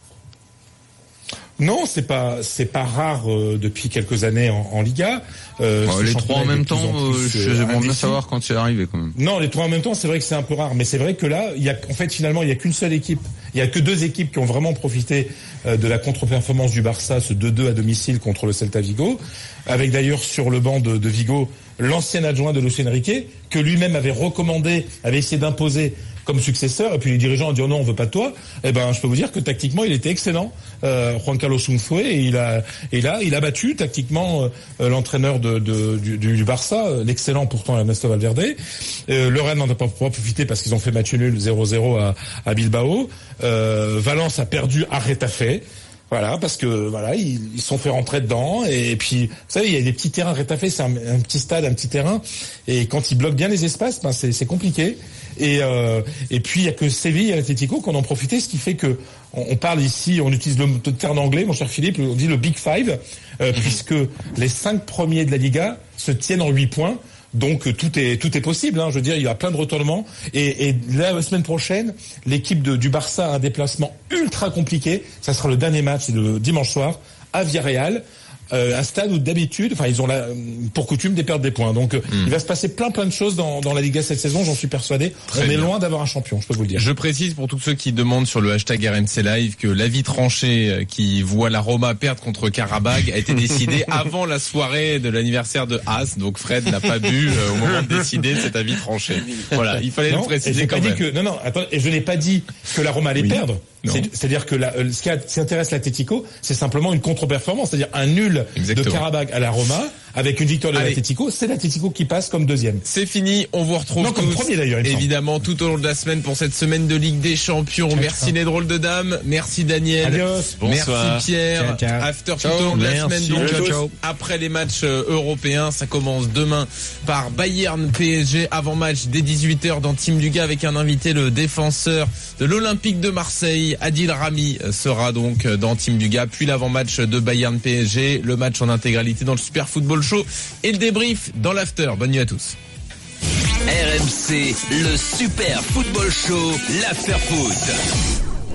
Non, c'est pas c'est pas rare euh, depuis quelques années en, en Liga. Euh, bon, les trois en même temps, en plus, euh, j'aimerais bien savoir quand c'est arrivé quand même. Non, les trois en même temps, c'est vrai que c'est un peu rare, mais c'est vrai que là, il y a en fait finalement il y a qu'une seule équipe, il y a que deux équipes qui ont vraiment profité euh, de la contre-performance du Barça, ce deux deux à domicile contre le Celta Vigo, avec d'ailleurs sur le banc de, de Vigo l'ancien adjoint de Luis Enrique que lui-même avait recommandé, avait essayé d'imposer comme successeur, et puis les dirigeants ont dit oh non, on veut pas de toi. Eh ben, je peux vous dire que tactiquement, il était excellent, euh, Juan Carlos Unzué, et il a, et là, il a battu tactiquement euh, l'entraîneur de, de, du, du Barça, l'excellent pourtant Ernesto Valverde. Euh, le Rennes n'en a pas profité parce qu'ils ont fait match nul zéro zéro à, à Bilbao. Euh, Valence a perdu à Retafe. Voilà, parce que voilà, ils ils sont fait rentrer dedans, et puis vous savez, il y a des petits terrains. Retafe, c'est un, un petit stade, un petit terrain, et quand ils bloquent bien les espaces, ben c'est, c'est compliqué. Et euh, et puis il y a que Séville et l'Atlético qui en ont profité, ce qui fait que on, on parle ici, on utilise le terme anglais, mon cher Philippe, on dit le Big Five, euh, mm-hmm. puisque les cinq premiers de la Liga se tiennent en huit points. Donc tout est tout est possible. Hein, je veux dire, il y a plein de retournements. Et, et la semaine prochaine, l'équipe de, du Barça a un déplacement ultra compliqué. Ça sera le dernier match, le dimanche soir, à Villarreal. euh, un stade où d'habitude, enfin ils ont la, pour coutume de perdre des points. Donc mm. il va se passer plein plein de choses dans, dans la Liga cette saison, j'en suis persuadé. Très On bien. est loin d'avoir un champion, je peux vous le dire. Je précise pour tous ceux qui demandent sur le hashtag R M C Live que l'avis tranché qui voit la Roma perdre contre Karabag a été décidé avant la soirée de l'anniversaire de As. Donc Fred n'a pas bu euh, au moment de décider de cet avis tranché. Voilà, il fallait non, le préciser et quand pas même. Dit que, non, non, attends, et je n'ai pas dit que la Roma allait oui. perdre. C'est, c'est-à-dire que la, ce qui, a, ce qui intéresse l'Atlético, c'est simplement une contre-performance, c'est-à-dire un nul Exactement. de Karabag à la Roma avec une victoire de Allez. l'Atlético, c'est l'Atlético qui passe comme deuxième. C'est fini, on vous retrouve non, comme tous, premier d'ailleurs, évidemment tout au long de la semaine pour cette semaine de Ligue des Champions. Ciao, merci ciao. les drôles de dames, merci Daniel, Adios. Bonsoir. Merci Pierre. Ciao, ciao. After tout au long de la semaine donc ciao, ciao. après les matchs européens, ça commence demain par Bayern P S G avant match dès dix-huit heures dans Team Duga avec un invité, le défenseur de l'Olympique de Marseille, Adil Rami sera donc dans Team Duga, puis l'avant-match de Bayern P S G, le match en intégralité dans le Super Football Show et le débrief dans l'after. Bonne nuit à tous. R M C, le Super Football Show, l'after foot.